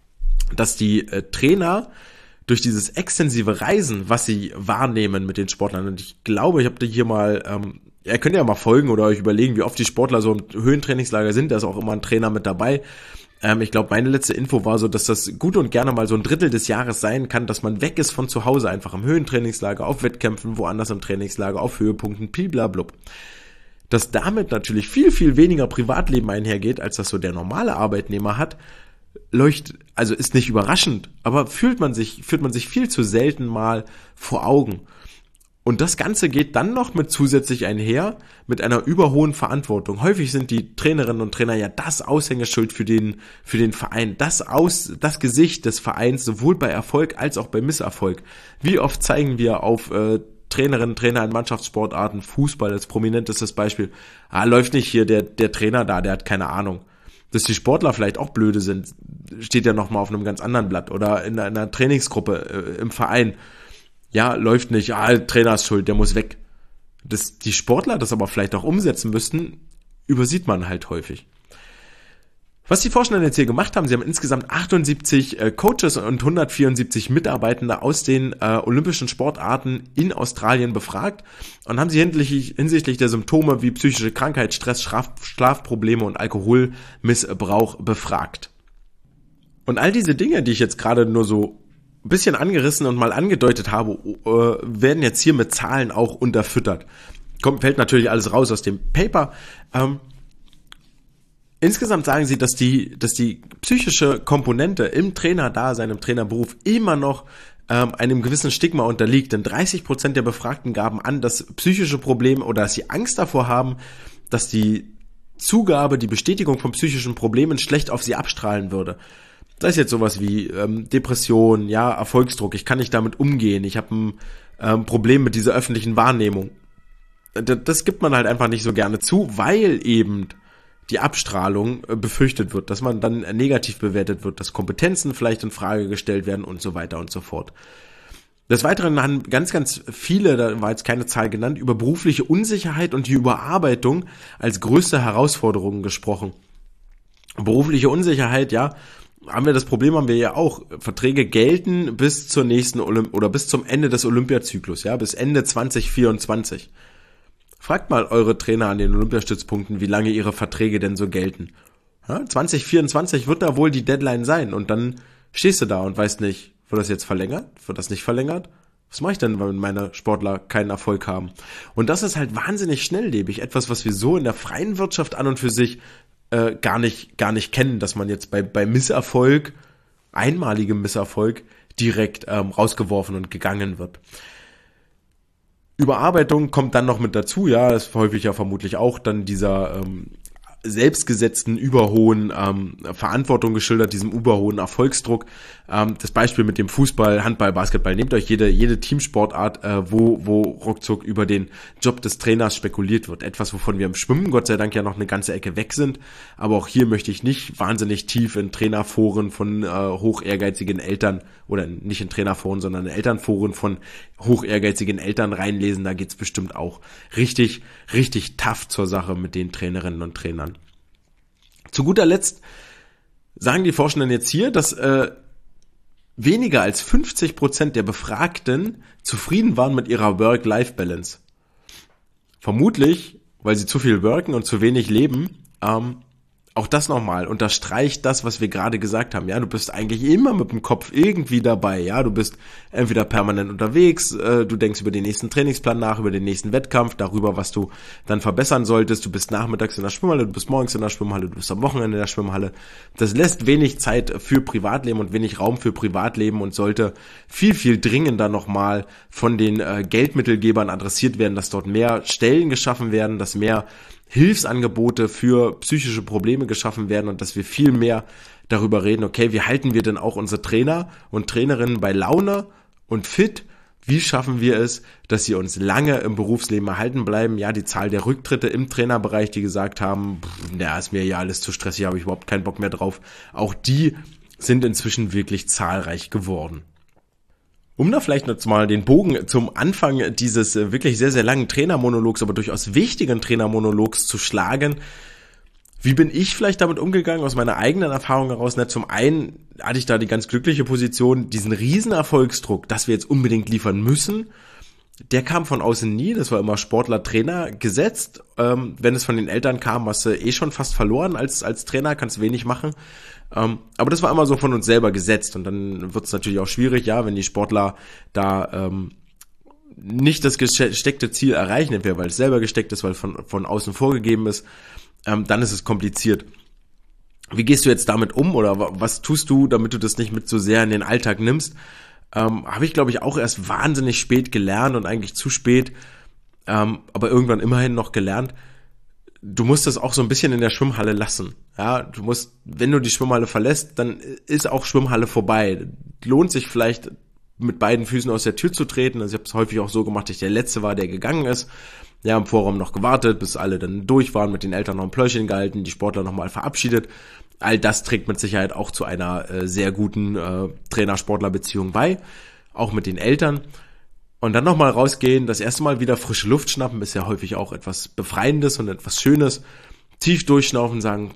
Speaker 1: dass die äh, Trainer durch dieses extensive Reisen, was sie wahrnehmen mit den Sportlern, und ich glaube, ich habe da hier mal, ähm, ihr könnt ja mal folgen oder euch überlegen, wie oft die Sportler so im Höhentrainingslager sind, da ist auch immer ein Trainer mit dabei. Ähm, ich glaube, meine letzte Info war so, dass das gut und gerne mal so ein Drittel des Jahres sein kann, dass man weg ist von zu Hause, einfach im Höhentrainingslager, auf Wettkämpfen, woanders im Trainingslager, auf Höhepunkten, bliblablub. Dass damit natürlich viel, viel weniger Privatleben einhergeht, als das so der normale Arbeitnehmer hat, leuchtet, also ist nicht überraschend, aber fühlt man sich, fühlt man sich viel zu selten mal vor Augen. Und das Ganze geht dann noch mit zusätzlich einher, mit einer überhohen Verantwortung. Häufig sind die Trainerinnen und Trainer ja das Aushängeschild für den, für den Verein, das Aus, das Gesicht des Vereins, sowohl bei Erfolg als auch bei Misserfolg. Wie oft zeigen wir auf, äh, Trainerinnen, Trainer in Mannschaftssportarten, Fußball als prominentestes Beispiel. Ah, läuft nicht hier der, der Trainer da, der hat keine Ahnung. Dass die Sportler vielleicht auch blöde sind, steht ja nochmal auf einem ganz anderen Blatt. Oder in einer Trainingsgruppe äh, im Verein. Ja, läuft nicht, ah, Trainer ist schuld, der muss weg. Dass die Sportler das aber vielleicht auch umsetzen müssten, übersieht man halt häufig. Was die Forschenden jetzt hier gemacht haben, sie haben insgesamt achtundsiebzig äh, Coaches und hundertvierundsiebzig Mitarbeitende aus den äh, olympischen Sportarten in Australien befragt und haben sie hinsichtlich, hinsichtlich der Symptome wie psychische Krankheit, Stress, Schlaf, Schlafprobleme und Alkoholmissbrauch befragt. Und all diese Dinge, die ich jetzt gerade nur so ein bisschen angerissen und mal angedeutet habe, äh, werden jetzt hier mit Zahlen auch unterfüttert. Kommt, fällt natürlich alles raus aus dem Paper. Ähm, Insgesamt sagen sie, dass die, dass die psychische Komponente im Trainerdasein, im Trainerberuf immer noch ähm, einem gewissen Stigma unterliegt. Denn dreißig Prozent der Befragten gaben an, dass psychische Probleme oder dass sie Angst davor haben, dass die Zugabe, die Bestätigung von psychischen Problemen schlecht auf sie abstrahlen würde. Das ist jetzt sowas wie ähm, Depression, ja, Erfolgsdruck, ich kann nicht damit umgehen, ich habe ein ähm, Problem mit dieser öffentlichen Wahrnehmung. Das, das gibt man halt einfach nicht so gerne zu, weil eben die Abstrahlung befürchtet wird, dass man dann negativ bewertet wird, dass Kompetenzen vielleicht in Frage gestellt werden und so weiter und so fort. Des Weiteren haben ganz, ganz viele, da war jetzt keine Zahl genannt, über berufliche Unsicherheit und die Überarbeitung als größte Herausforderungen gesprochen. Berufliche Unsicherheit, ja, haben wir das Problem, haben wir ja auch. Verträge gelten bis zur nächsten Olymp- oder bis zum Ende des Olympiazyklus, ja, bis Ende zwanzig vierundzwanzig. Fragt mal eure Trainer an den Olympiastützpunkten, wie lange ihre Verträge denn so gelten. Ja, zwanzig vierundzwanzig wird da wohl die Deadline sein und dann stehst du da und weißt nicht, wird das jetzt verlängert? Wird das nicht verlängert? Was mache ich denn, wenn meine Sportler keinen Erfolg haben? Und das ist halt wahnsinnig schnelllebig. Etwas, was wir so in der freien Wirtschaft an und für sich äh, gar nicht gar nicht kennen, dass man jetzt bei bei Misserfolg, einmaligem Misserfolg, direkt ähm, rausgeworfen und gegangen wird. Überarbeitung kommt dann noch mit dazu, ja, ist häufig ja vermutlich auch dann dieser ähm, selbstgesetzten, überhohen ähm, Verantwortung geschildert, diesem überhohen Erfolgsdruck. Ähm, das Beispiel mit dem Fußball, Handball, Basketball, nehmt euch jede jede Teamsportart, äh, wo wo ruckzuck über den Job des Trainers spekuliert wird. Etwas, wovon wir im Schwimmen Gott sei Dank ja noch eine ganze Ecke weg sind. Aber auch hier möchte ich nicht wahnsinnig tief in Trainerforen von äh, hoch ehrgeizigen Eltern, oder nicht in Trainerforen, sondern in Elternforen von hoch ehrgeizigen Eltern reinlesen. Da geht's bestimmt auch richtig, richtig tough zur Sache mit den Trainerinnen und Trainern. Zu guter Letzt sagen die Forschenden jetzt hier, dass äh, weniger als fünfzig Prozent der Befragten zufrieden waren mit ihrer Work-Life-Balance. Vermutlich, weil sie zu viel worken und zu wenig leben. Ähm, auch das nochmal unterstreicht das, was wir gerade gesagt haben. Ja, du bist eigentlich immer mit dem Kopf irgendwie dabei. Ja, du bist entweder permanent unterwegs, äh, du denkst über den nächsten Trainingsplan nach, über den nächsten Wettkampf, darüber, was du dann verbessern solltest. Du bist nachmittags in der Schwimmhalle, du bist morgens in der Schwimmhalle, du bist am Wochenende in der Schwimmhalle. Das lässt wenig Zeit für Privatleben und wenig Raum für Privatleben und sollte viel, viel dringender nochmal von den äh, Geldmittelgebern adressiert werden, dass dort mehr Stellen geschaffen werden, dass mehr Hilfsangebote für psychische Probleme geschaffen werden und dass wir viel mehr darüber reden, okay, wie halten wir denn auch unsere Trainer und Trainerinnen bei Laune und fit? Wie schaffen wir es, dass sie uns lange im Berufsleben erhalten bleiben? Ja, die Zahl der Rücktritte im Trainerbereich, die gesagt haben, na, ist mir ja alles zu stressig, habe ich überhaupt keinen Bock mehr drauf. Auch die sind inzwischen wirklich zahlreich geworden. Um da vielleicht noch mal den Bogen zum Anfang dieses wirklich sehr, sehr langen Trainermonologs, aber durchaus wichtigen Trainermonologs zu schlagen, wie bin ich vielleicht damit umgegangen, aus meiner eigenen Erfahrung heraus? Na, zum einen hatte ich da die ganz glückliche Position, diesen riesen Erfolgsdruck, dass wir jetzt unbedingt liefern müssen, der kam von außen nie, das war immer Sportler-Trainer gesetzt. Ähm, wenn es von den Eltern kam, hast du eh schon fast verloren als als Trainer, kannst wenig machen. Ähm, aber das war immer so von uns selber gesetzt und dann wird es natürlich auch schwierig, ja, wenn die Sportler da ähm, nicht das gesteckte Ziel erreichen, entweder weil es selber gesteckt ist, weil von von außen vorgegeben ist, ähm, dann ist es kompliziert. Wie gehst du jetzt damit um oder was tust du, damit du das nicht mit so sehr in den Alltag nimmst? Ähm, habe ich, glaube ich, auch erst wahnsinnig spät gelernt und eigentlich zu spät, ähm, aber irgendwann immerhin noch gelernt. Du musst das auch so ein bisschen in der Schwimmhalle lassen. Ja, du musst, wenn du die Schwimmhalle verlässt, dann ist auch Schwimmhalle vorbei. Lohnt sich vielleicht mit beiden Füßen aus der Tür zu treten. Also ich habe es häufig auch so gemacht, dass ich der Letzte war, der gegangen ist. Ja, im Vorraum noch gewartet, bis alle dann durch waren, mit den Eltern noch ein Pläuschen gehalten, die Sportler nochmal verabschiedet. All das trägt mit Sicherheit auch zu einer äh, sehr guten äh, Trainer-Sportler-Beziehung bei, auch mit den Eltern. Und dann nochmal rausgehen, das erste Mal wieder frische Luft schnappen, ist ja häufig auch etwas Befreiendes und etwas Schönes. Tief durchschnaufen, sagen,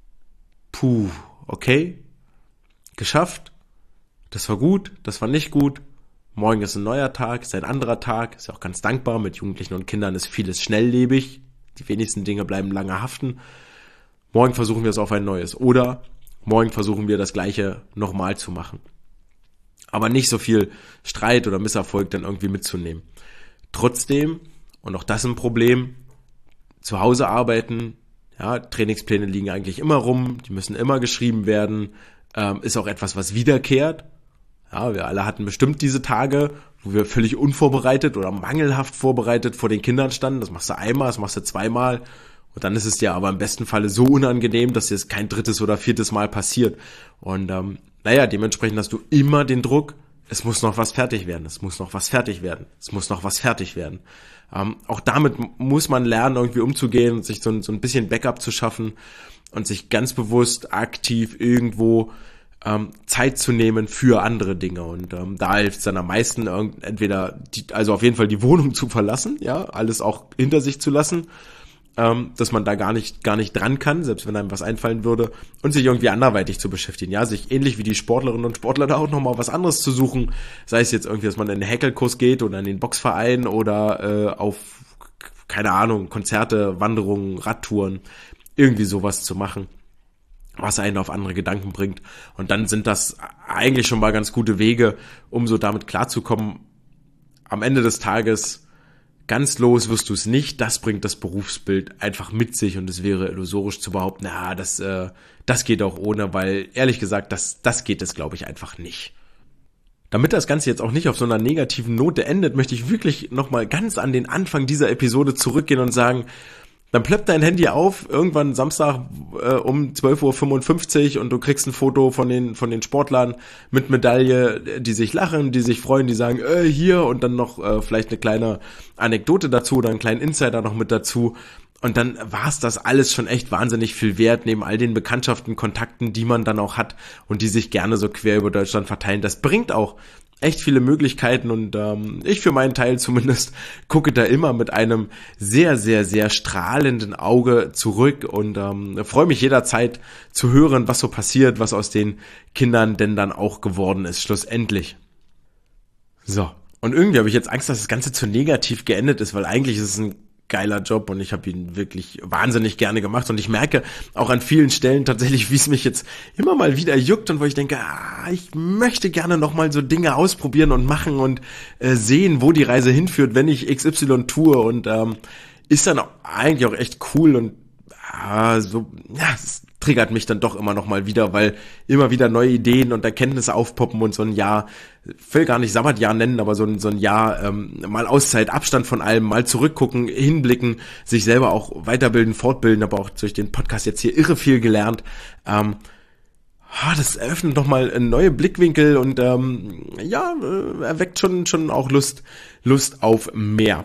Speaker 1: puh, okay, geschafft, das war gut, das war nicht gut. Morgen ist ein neuer Tag, ist ein anderer Tag, ist ja auch ganz dankbar. Mit Jugendlichen und Kindern ist vieles schnelllebig. Die wenigsten Dinge bleiben lange haften. Morgen versuchen wir es auf ein neues. Oder morgen versuchen wir das Gleiche nochmal zu machen. Aber nicht so viel Streit oder Misserfolg dann irgendwie mitzunehmen. Trotzdem, und auch das ein Problem, zu Hause arbeiten, ja, Trainingspläne liegen eigentlich immer rum, die müssen immer geschrieben werden, ähm, ist auch etwas, was wiederkehrt. Ja, wir alle hatten bestimmt diese Tage, wo wir völlig unvorbereitet oder mangelhaft vorbereitet vor den Kindern standen. Das machst du einmal, das machst du zweimal. Und dann ist es dir aber im besten Falle so unangenehm, dass dir es kein drittes oder viertes Mal passiert. Und ähm, naja, dementsprechend hast du immer den Druck, es muss noch was fertig werden, es muss noch was fertig werden, es muss noch was fertig werden. Ähm, auch damit muss man lernen, irgendwie umzugehen und sich so, so ein bisschen Backup zu schaffen und sich ganz bewusst aktiv irgendwo ähm, Zeit zu nehmen für andere Dinge. Und ähm, da hilft es dann am meisten, entweder, die, also auf jeden Fall die Wohnung zu verlassen, ja, alles auch hinter sich zu lassen, ähm, dass man da gar nicht gar nicht dran kann, selbst wenn einem was einfallen würde, und sich irgendwie anderweitig zu beschäftigen. Ja, sich ähnlich wie die Sportlerinnen und Sportler da auch nochmal was anderes zu suchen, sei es jetzt irgendwie, dass man in den Häkelkurs geht oder in den Boxverein oder äh, auf, keine Ahnung, Konzerte, Wanderungen, Radtouren, irgendwie sowas zu machen, was einen auf andere Gedanken bringt. Und dann sind das eigentlich schon mal ganz gute Wege, um so damit klarzukommen. Am Ende des Tages, ganz los wirst du es nicht. Das bringt das Berufsbild einfach mit sich und es wäre illusorisch zu behaupten, na, das, äh, das geht auch ohne, weil ehrlich gesagt, das, das geht es, glaube ich, einfach nicht. Damit das Ganze jetzt auch nicht auf so einer negativen Note endet, möchte ich wirklich nochmal ganz an den Anfang dieser Episode zurückgehen und sagen, dann plöppt dein Handy auf, irgendwann Samstag äh, um zwölf Uhr fünfundfünfzig und du kriegst ein Foto von den von den Sportlern mit Medaille, die sich lachen, die sich freuen, die sagen, äh, hier, und dann noch äh, vielleicht eine kleine Anekdote dazu oder einen kleinen Insider noch mit dazu. Und dann war's das alles schon echt wahnsinnig viel wert, neben all den Bekanntschaften, Kontakten, die man dann auch hat und die sich gerne so quer über Deutschland verteilen. Das bringt auch echt viele Möglichkeiten und ähm, ich für meinen Teil zumindest gucke da immer mit einem sehr, sehr, sehr strahlenden Auge zurück und ähm, freue mich jederzeit zu hören, was so passiert, was aus den Kindern denn dann auch geworden ist, schlussendlich. So, und irgendwie habe ich jetzt Angst, dass das Ganze zu negativ geendet ist, weil eigentlich ist es ein geiler Job und ich habe ihn wirklich wahnsinnig gerne gemacht und ich merke auch an vielen Stellen tatsächlich, wie es mich jetzt immer mal wieder juckt und wo ich denke, ah, ich möchte gerne nochmal so Dinge ausprobieren und machen und äh, sehen, wo die Reise hinführt, wenn ich X Y tue und ähm, ist dann auch eigentlich auch echt cool und ah, so, ja, es triggert mich dann doch immer noch mal wieder, weil immer wieder neue Ideen und Erkenntnisse aufpoppen und so ein Jahr, ich will gar nicht Sabbatjahr nennen, aber so ein, so ein Jahr ähm, mal Auszeit, Abstand von allem, mal zurückgucken, hinblicken, sich selber auch weiterbilden, fortbilden, aber auch durch den Podcast jetzt hier irre viel gelernt. Ähm, das eröffnet noch mal neue Blickwinkel und ähm, ja, erweckt schon schon auch Lust Lust auf mehr.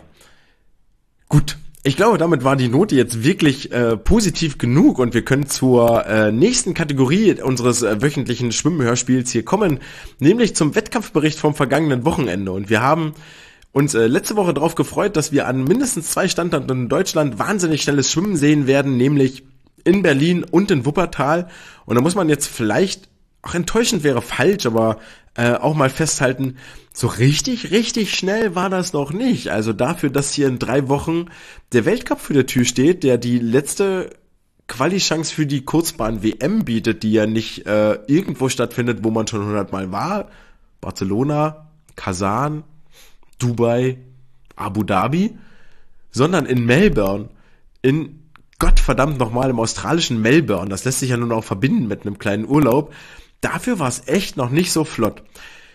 Speaker 1: Gut. Ich glaube, damit war die Note jetzt wirklich äh, positiv genug und wir können zur äh, nächsten Kategorie unseres äh, wöchentlichen Schwimmhörspiels hier kommen, nämlich zum Wettkampfbericht vom vergangenen Wochenende. Und wir haben uns äh, letzte Woche darauf gefreut, dass wir an mindestens zwei Standorten in Deutschland wahnsinnig schnelles Schwimmen sehen werden, nämlich in Berlin und in Wuppertal. Und da muss man jetzt vielleicht, auch enttäuschend wäre falsch, aber äh, auch mal festhalten, so richtig, richtig schnell war das noch nicht. Also dafür, dass hier in drei Wochen der Weltcup für der Tür steht, der die letzte Quali-Chance für die Kurzbahn-W M bietet, die ja nicht äh, irgendwo stattfindet, wo man schon hundertmal war. Barcelona, Kasan, Dubai, Abu Dhabi, sondern in Melbourne, in Gottverdammt nochmal im australischen Melbourne. Das lässt sich ja nun auch verbinden mit einem kleinen Urlaub. Dafür war es echt noch nicht so flott.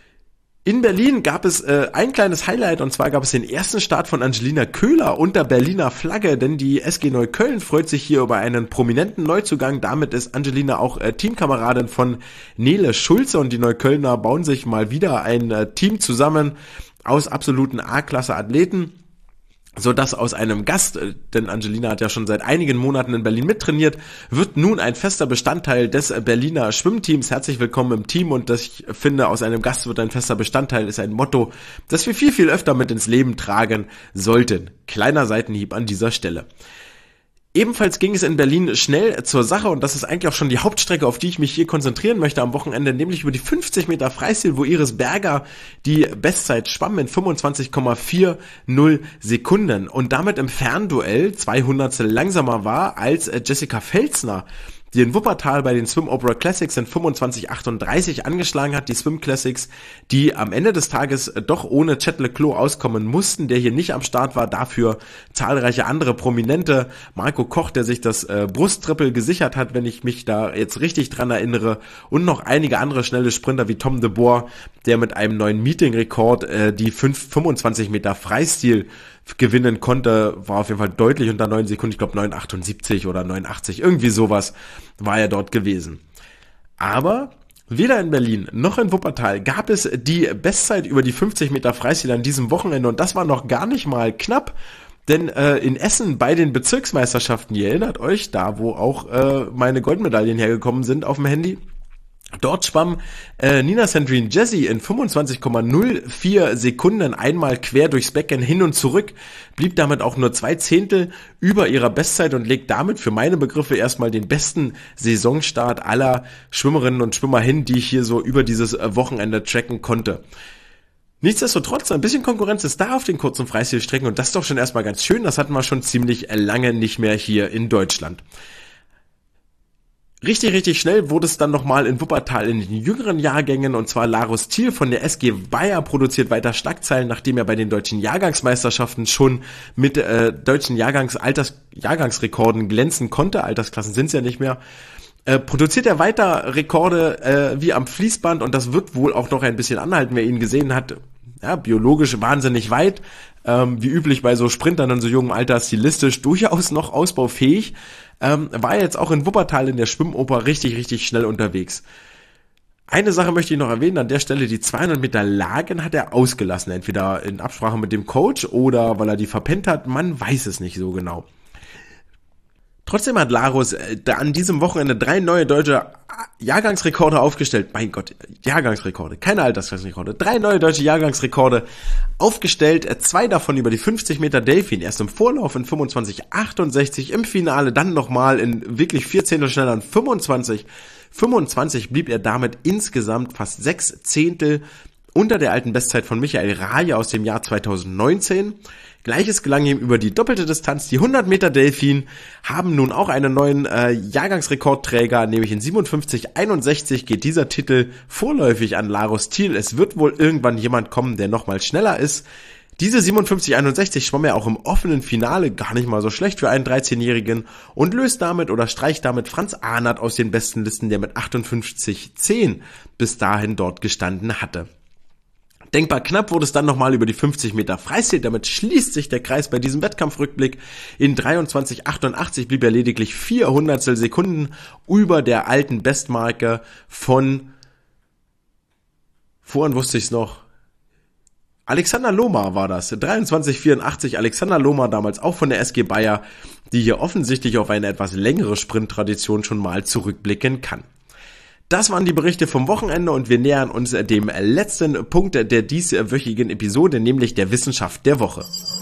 Speaker 1: In Berlin gab es äh, ein kleines Highlight und zwar gab es den ersten Start von Angelina Köhler unter Berliner Flagge, denn die S G Neukölln freut sich hier über einen prominenten Neuzugang. Damit ist Angelina auch äh, Teamkameradin von Nele Schulze und die Neuköllner bauen sich mal wieder ein äh, Team zusammen aus absoluten A-Klasse-Athleten, sodass aus einem Gast, denn Angelina hat ja schon seit einigen Monaten in Berlin mittrainiert, wird nun ein fester Bestandteil des Berliner Schwimmteams. Herzlich willkommen im Team und das, ich finde, aus einem Gast wird ein fester Bestandteil, ist ein Motto, das wir viel, viel öfter mit ins Leben tragen sollten. Kleiner Seitenhieb an dieser Stelle. Ebenfalls ging es in Berlin schnell zur Sache und das ist eigentlich auch schon die Hauptstrecke, auf die ich mich hier konzentrieren möchte am Wochenende, nämlich über die fünfzig Meter Freistil, wo Iris Berger die Bestzeit schwamm in fünfundzwanzig Komma vierzig Sekunden und damit im Fernduell zwei Hundertstel langsamer war als Jessica Felsner, die in Wuppertal bei den Swim Opera Classics in fünfundzwanzig Komma achtunddreißig angeschlagen hat. Die Swim Classics, die am Ende des Tages doch ohne Chet Leclos auskommen mussten, der hier nicht am Start war, dafür zahlreiche andere Prominente. Marco Koch, der sich das äh, Brusttriple gesichert hat, wenn ich mich da jetzt richtig dran erinnere, und noch einige andere schnelle Sprinter wie Tom de Boer, der mit einem neuen Meeting-Rekord äh, die fünf, fünfundzwanzig Meter Freistil gewinnen konnte, war auf jeden Fall deutlich unter neun Sekunden, ich glaube neun Komma achtundsiebzig oder neun Komma achtzig, irgendwie sowas war er dort gewesen. Aber weder in Berlin noch in Wuppertal gab es die Bestzeit über die fünfzig Meter Freistil an diesem Wochenende und das war noch gar nicht mal knapp, denn äh, in Essen bei den Bezirksmeisterschaften, ihr erinnert euch, da wo auch äh, meine Goldmedaillen hergekommen sind auf dem Handy, Dort schwamm äh, Nina Sandrine Jessie in fünfundzwanzig Komma null vier Sekunden einmal quer durchs Becken hin und zurück, blieb damit auch nur zwei Zehntel über ihrer Bestzeit und legt damit für meine Begriffe erstmal den besten Saisonstart aller Schwimmerinnen und Schwimmer hin, die ich hier so über dieses Wochenende tracken konnte. Nichtsdestotrotz, ein bisschen Konkurrenz ist da auf den kurzen Freistilstrecken und das ist doch schon erstmal ganz schön, das hatten wir schon ziemlich lange nicht mehr hier in Deutschland. Richtig, richtig schnell wurde es dann nochmal in Wuppertal in den jüngeren Jahrgängen, und zwar Larus Thiel von der S G Bayer produziert weiter Schlagzeilen, nachdem er bei den deutschen Jahrgangsmeisterschaften schon mit äh, deutschen Jahrgangs Alters Jahrgangsrekorden glänzen konnte. Altersklassen sind es ja nicht mehr. Äh, produziert er weiter Rekorde äh, wie am Fließband, und das wird wohl auch noch ein bisschen anhalten, wer ihn gesehen hat. Ja, biologisch wahnsinnig weit, ähm, wie üblich bei so Sprintern in so jungem Alter, stilistisch durchaus noch ausbaufähig. Ähm, war jetzt auch in Wuppertal in der Schwimmoper richtig, richtig schnell unterwegs. Eine Sache möchte ich noch erwähnen, an der Stelle: die zweihundert Meter Lagen hat er ausgelassen, entweder in Absprache mit dem Coach oder weil er die verpennt hat, man weiß es nicht so genau. Trotzdem hat Larus äh, an diesem Wochenende drei neue deutsche Jahrgangsrekorde aufgestellt. Mein Gott, Jahrgangsrekorde, keine Altersklassenrekorde. Drei neue deutsche Jahrgangsrekorde aufgestellt. Äh, zwei davon über die fünfzig Meter Delfin. Erst im Vorlauf in fünfundzwanzig Komma achtundsechzig, im Finale dann nochmal in wirklich vier Zehntel schneller in fünfundzwanzig Komma fünfundzwanzig blieb er damit insgesamt fast sechs Zehntel unter der alten Bestzeit von Michael Raje aus dem Jahr zweitausendneunzehn. Gleiches gelang ihm über die doppelte Distanz. Die hundert Meter Delfin haben nun auch einen neuen äh, Jahrgangsrekordträger, nämlich in siebenundfünfzig Komma einundsechzig geht dieser Titel vorläufig an Larus Thiel. Es wird wohl irgendwann jemand kommen, der nochmal schneller ist. Diese siebenundfünfzig Komma einundsechzig schwamm er auch im offenen Finale gar nicht mal so schlecht für einen dreizehnjährigen und löst damit oder streicht damit Franz Ahnert aus den besten Listen, der mit achtundfünfzig Komma zehn bis dahin dort gestanden hatte. Denkbar knapp wurde es dann nochmal über die fünfzig Meter Freistil. Damit schließt sich der Kreis bei diesem Wettkampfrückblick. In dreiundzwanzig Komma achtundachtzig blieb er lediglich vier Hundertstel Sekunden über der alten Bestmarke von, vorhin wusste ich es noch, Alexander Lohmar war das. dreiundzwanzig Komma vierundachtzig, Alexander Lohmar, damals auch von der S G Bayer, die hier offensichtlich auf eine etwas längere Sprinttradition schon mal zurückblicken kann. Das waren die Berichte vom Wochenende und wir nähern uns dem letzten Punkt der dieswöchigen Episode, nämlich der Wissenschaft der Woche.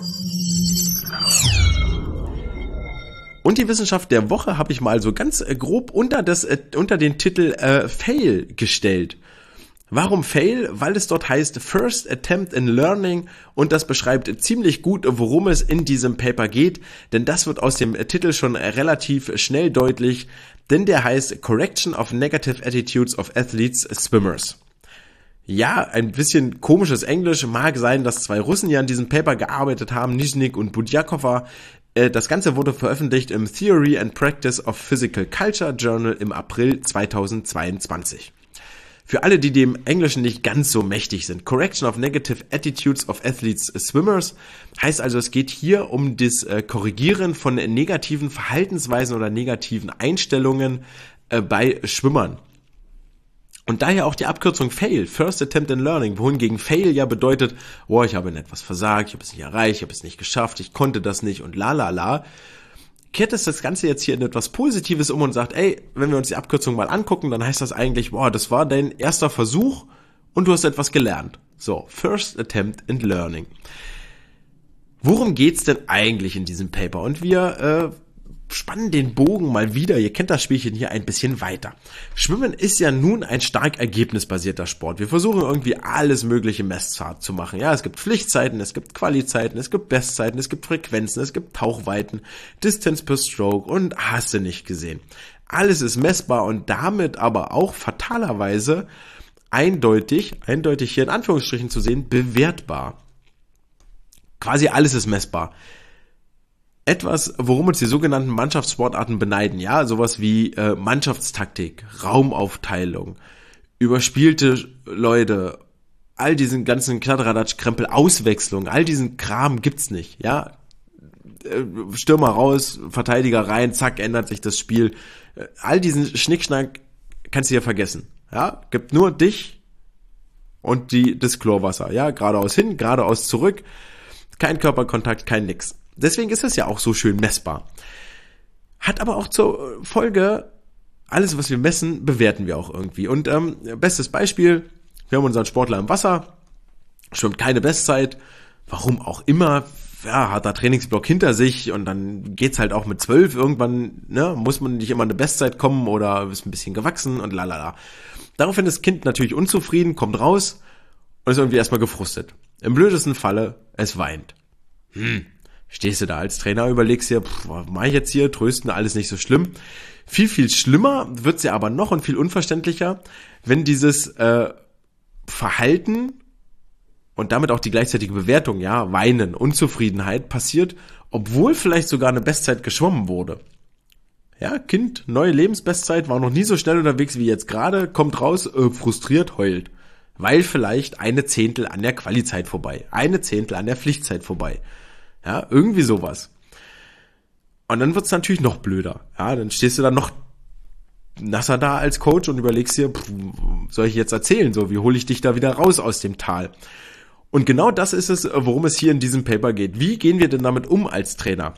Speaker 1: Und die Wissenschaft der Woche habe ich mal so ganz grob unter, das, unter den Titel äh, Fail gestellt. Warum Fail? Weil es dort heißt First Attempt in Learning und das beschreibt ziemlich gut, worum es in diesem Paper geht, denn das wird aus dem Titel schon relativ schnell deutlich, denn der heißt Correction of Negative Attitudes of Athletes Swimmers. Ja, ein bisschen komisches Englisch, mag sein, dass zwei Russen ja an diesem Paper gearbeitet haben, Nizhnik und Budjakova. Das Ganze wurde veröffentlicht im Theory and Practice of Physical Culture Journal im April zweitausendzweiundzwanzig. Für alle, die dem Englischen nicht ganz so mächtig sind, Correction of Negative Attitudes of Athletes Swimmers heißt also, es geht hier um das äh, Korrigieren von negativen Verhaltensweisen oder negativen Einstellungen äh, bei Schwimmern. Und daher auch die Abkürzung Fail, First Attempt in Learning, wohingegen Fail ja bedeutet, oh, ich habe in etwas versagt, ich habe es nicht erreicht, ich habe es nicht geschafft, ich konnte das nicht und la la la. Kehrt es das Ganze jetzt hier in etwas Positives um und sagt, ey, wenn wir uns die Abkürzung mal angucken, dann heißt das eigentlich, boah, das war dein erster Versuch und du hast etwas gelernt. So, First Attempt in Learning. Worum geht's denn eigentlich in diesem Paper? Und wir äh, spannen den Bogen mal wieder, ihr kennt das Spielchen hier, ein bisschen weiter. Schwimmen ist ja nun ein stark ergebnisbasierter Sport. Wir versuchen irgendwie alles mögliche Messart zu machen. Ja, es gibt Pflichtzeiten, es gibt Qualizeiten, es gibt Bestzeiten, es gibt Frequenzen, es gibt Tauchweiten, Distance per Stroke und hast du nicht gesehen. Alles ist messbar und damit aber auch fatalerweise eindeutig, eindeutig hier in Anführungsstrichen zu sehen, bewertbar. Quasi alles ist messbar. Etwas, worum uns die sogenannten Mannschaftssportarten beneiden, ja, sowas wie äh, Mannschaftstaktik, Raumaufteilung, überspielte Leute, all diesen ganzen Kladderadatsch-Krempel, Auswechslung, all diesen Kram gibt's nicht, ja. Äh, Stürmer raus, Verteidiger rein, zack, ändert sich das Spiel. Äh, all diesen Schnickschnack kannst du ja vergessen, ja. Gibt nur dich und die, das Chlorwasser, ja, geradeaus hin, geradeaus zurück, kein Körperkontakt, kein nix. Deswegen ist es ja auch so schön messbar. Hat aber auch zur Folge, alles, was wir messen, bewerten wir auch irgendwie. Und ähm, bestes Beispiel, wir haben unseren Sportler im Wasser, schwimmt keine Bestzeit, warum auch immer, ja, hat da Trainingsblock hinter sich und dann geht's halt auch mit zwölf irgendwann, ne, muss man nicht immer eine Bestzeit kommen oder ist ein bisschen gewachsen und lalala. Daraufhin ist das Kind natürlich unzufrieden, kommt raus und ist irgendwie erstmal gefrustet. Im blödesten Falle, es weint. Hm, stehst du da als Trainer, überlegst dir, pff, was mach ich jetzt hier, trösten, alles nicht so schlimm. Viel, viel schlimmer wird's ja aber noch und viel unverständlicher, wenn dieses äh, Verhalten und damit auch die gleichzeitige Bewertung, ja, Weinen, Unzufriedenheit passiert, obwohl vielleicht sogar eine Bestzeit geschwommen wurde. Ja, Kind, neue Lebensbestzeit, war noch nie so schnell unterwegs wie jetzt gerade, kommt raus, äh, frustriert, heult. Weil vielleicht eine Zehntel an der Qualizeit vorbei, eine Zehntel an der Pflichtzeit vorbei. Ja, irgendwie sowas. Und dann wird's natürlich noch blöder. Ja, dann stehst du da noch nasser da als Coach und überlegst dir, pff, soll ich jetzt erzählen, so, wie hole ich dich da wieder raus aus dem Tal? Und genau das ist es, worum es hier in diesem Paper geht. Wie gehen wir denn damit um als Trainer?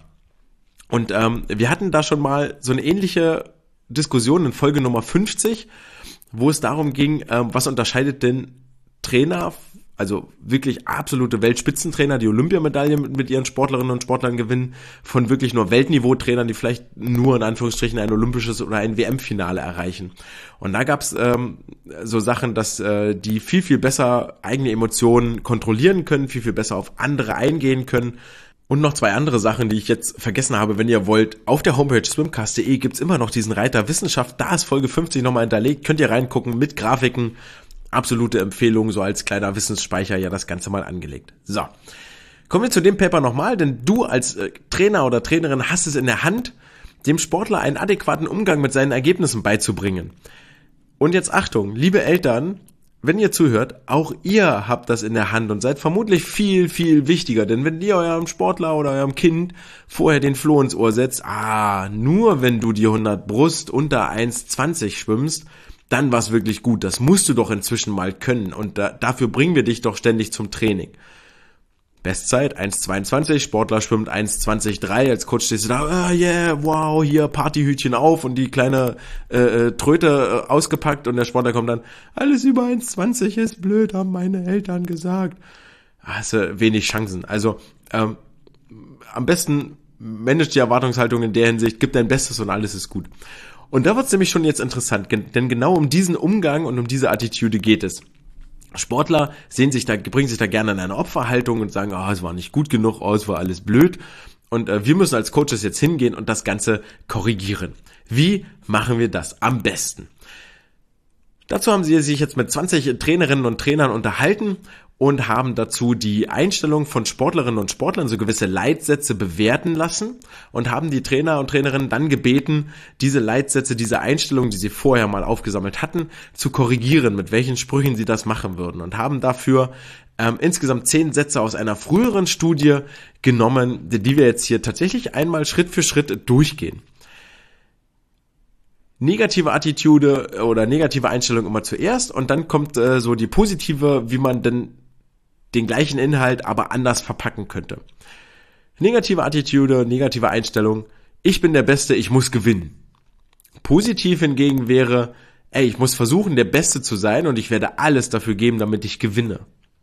Speaker 1: Und ähm, wir hatten da schon mal so eine ähnliche Diskussion in Folge Nummer fünfzig, wo es darum ging, ähm, was unterscheidet denn Trainer, also wirklich absolute Weltspitzentrainer, die Olympiamedaille mit, mit ihren Sportlerinnen und Sportlern gewinnen, von wirklich nur Weltniveau-Trainern, die vielleicht nur in Anführungsstrichen ein olympisches oder ein W M-Finale erreichen. Und da gab's ähm, so Sachen, dass äh, die viel, viel besser eigene Emotionen kontrollieren können, viel, viel besser auf andere eingehen können. Und noch zwei andere Sachen, die ich jetzt vergessen habe, wenn ihr wollt. Auf der Homepage swimcast punkt de gibt's immer noch diesen Reiter Wissenschaft. Da ist Folge fünfzig nochmal hinterlegt. Könnt ihr reingucken mit Grafiken. Absolute Empfehlung, so als kleiner Wissensspeicher ja das Ganze mal angelegt. So, kommen wir zu dem Paper nochmal, denn du als äh, Trainer oder Trainerin hast es in der Hand, dem Sportler einen adäquaten Umgang mit seinen Ergebnissen beizubringen. Und jetzt Achtung, liebe Eltern, wenn ihr zuhört, auch ihr habt das in der Hand und seid vermutlich viel, viel wichtiger. Denn wenn ihr eurem Sportler oder eurem Kind vorher den Floh ins Ohr setzt, ah, nur wenn du die hundert Brust unter eins zwanzig schwimmst, dann war's wirklich gut. Das musst du doch inzwischen mal können. Und da, dafür bringen wir dich doch ständig zum Training. Bestzeit eins zweiundzwanzig, Sportler schwimmt eins zwanzig drei, als Coach stehst du da, ah yeah, wow, hier Partyhütchen auf und die kleine äh, Tröte äh, ausgepackt und der Sportler kommt dann, alles über eins zwanzig ist blöd, haben meine Eltern gesagt. Hast du wenig Chancen. Also ähm, am besten manage die Erwartungshaltung in der Hinsicht, gib dein Bestes und alles ist gut. Und da wird's nämlich schon jetzt interessant, denn genau um diesen Umgang und um diese Attitüde geht es. Sportler sehen sich da, bringen sich da gerne in eine Opferhaltung und sagen, ah, oh, es war nicht gut genug, oh, es war alles blöd. Und äh, wir müssen als Coaches jetzt hingehen und das Ganze korrigieren. Wie machen wir das am besten? Dazu haben sie sich jetzt mit zwanzig Trainerinnen und Trainern unterhalten und haben dazu die Einstellung von Sportlerinnen und Sportlern, so gewisse Leitsätze bewerten lassen und haben die Trainer und Trainerinnen dann gebeten, diese Leitsätze, diese Einstellungen, die sie vorher mal aufgesammelt hatten, zu korrigieren, mit welchen Sprüchen sie das machen würden und haben dafür ähm, insgesamt zehn Sätze aus einer früheren Studie genommen, die wir jetzt hier tatsächlich einmal Schritt für Schritt durchgehen. Negative Attitüde oder negative Einstellung immer zuerst und dann kommt äh, so die positive, wie man denn den gleichen Inhalt aber anders verpacken könnte. Negative Attitüde, negative Einstellung, ich bin der Beste, ich muss gewinnen. Positiv hingegen wäre, ey, ich muss versuchen, der Beste zu sein und ich werde alles dafür geben, damit ich gewinne.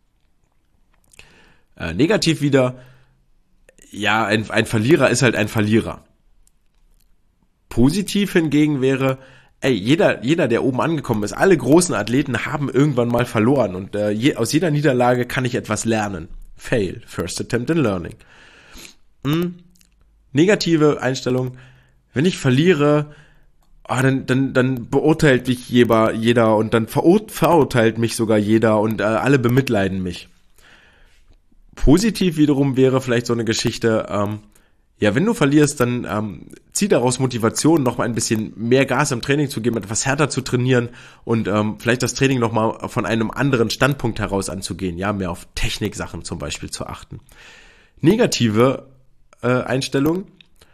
Speaker 1: Äh, negativ wieder, ja, ein, ein Verlierer ist halt ein Verlierer. Positiv hingegen wäre, ey, jeder, jeder, der oben angekommen ist, alle großen Athleten haben irgendwann mal verloren und äh, je, aus jeder Niederlage kann ich etwas lernen. Fail, first attempt in learning. Hm. Negative Einstellung, wenn ich verliere, oh, dann, dann, dann beurteilt mich jeder, jeder und dann verur- verurteilt mich sogar jeder und äh, alle bemitleiden mich. Positiv wiederum wäre vielleicht so eine Geschichte, ähm, ja, wenn du verlierst, dann ähm, zieh daraus Motivation, noch mal ein bisschen mehr Gas im Training zu geben, etwas härter zu trainieren und ähm, vielleicht das Training noch mal von einem anderen Standpunkt heraus anzugehen, ja, mehr auf Techniksachen zum Beispiel zu achten. Negative äh, Einstellung,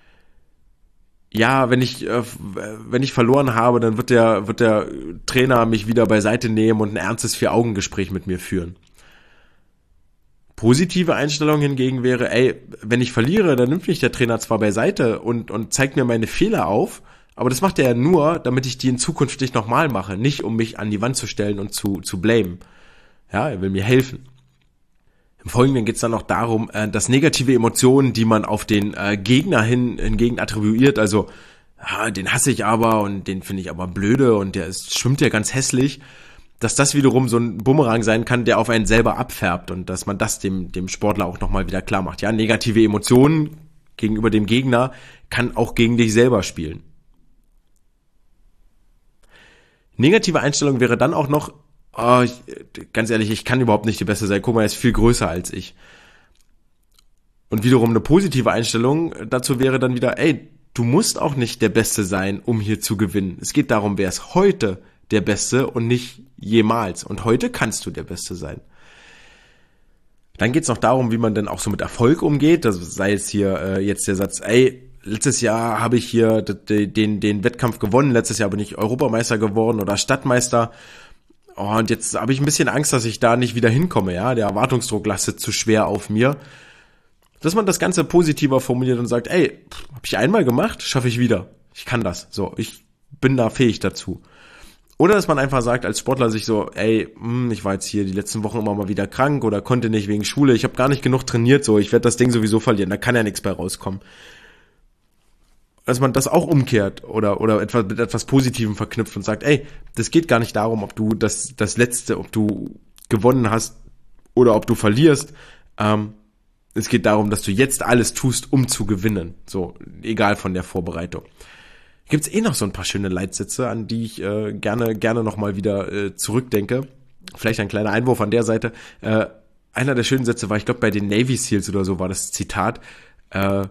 Speaker 1: ja, wenn ich äh, wenn ich verloren habe, dann wird der wird der Trainer mich wieder beiseite nehmen und ein ernstes Vier-Augen-Gespräch mit mir führen. Positive Einstellung hingegen wäre, ey, wenn ich verliere, dann nimmt mich der Trainer zwar beiseite und und zeigt mir meine Fehler auf, Aber das macht er ja nur, damit ich die in Zukunft nicht nochmal mache, nicht um mich an die Wand zu stellen und zu, zu blamen. Ja, er will mir helfen. Im Folgenden geht es dann noch darum, äh, dass negative Emotionen, die man auf den äh, Gegner hin hingegen attribuiert, also ja, den hasse ich aber und den finde ich aber blöde und der ist, schwimmt ja ganz hässlich, dass das wiederum so ein Bumerang sein kann, der auf einen selber abfärbt und dass man das dem dem Sportler auch nochmal wieder klar macht. Ja, negative Emotionen gegenüber dem Gegner kann auch gegen dich selber spielen. Negative Einstellung wäre dann auch noch, oh, ich, ganz ehrlich, ich kann überhaupt nicht die Beste sein. Guck mal, er ist viel größer als ich. Und wiederum eine positive Einstellung dazu wäre dann wieder, ey, du musst auch nicht der Beste sein, um hier zu gewinnen. Es geht darum, wer ist heute der Beste und nicht jemals. Und heute kannst du der Beste sein. Dann geht's noch darum, wie man denn auch so mit Erfolg umgeht. Also sei es hier äh, jetzt der Satz, ey, letztes Jahr habe ich hier den, den, den Wettkampf gewonnen, letztes Jahr bin ich Europameister geworden oder Stadtmeister. Oh, und jetzt habe ich ein bisschen Angst, dass ich da nicht wieder hinkomme. Ja, der Erwartungsdruck lastet zu schwer auf mir. Dass man das Ganze positiver formuliert und sagt, ey, habe ich einmal gemacht, schaffe ich wieder. Ich kann das. So, ich bin da fähig dazu. Oder dass man einfach sagt als Sportler sich so, ey, mh, ich war jetzt hier die letzten Wochen immer mal wieder krank oder konnte nicht wegen Schule, ich habe gar nicht genug trainiert, so, ich werde das Ding sowieso verlieren, da kann ja nichts bei rauskommen. Dass man das auch umkehrt oder oder etwas mit etwas Positivem verknüpft und sagt, ey, das geht gar nicht darum, ob du das das letzte, ob du gewonnen hast oder ob du verlierst. Ähm, es geht darum, dass du jetzt alles tust, um zu gewinnen. So, egal von der Vorbereitung. Gibt's eh noch so ein paar schöne Leitsätze, an die ich äh, gerne gerne noch mal wieder äh, zurückdenke. Vielleicht ein kleiner Einwurf an der Seite. Äh, einer der schönen Sätze war, ich glaube bei den Navy Seals oder so war das Zitat. Äh,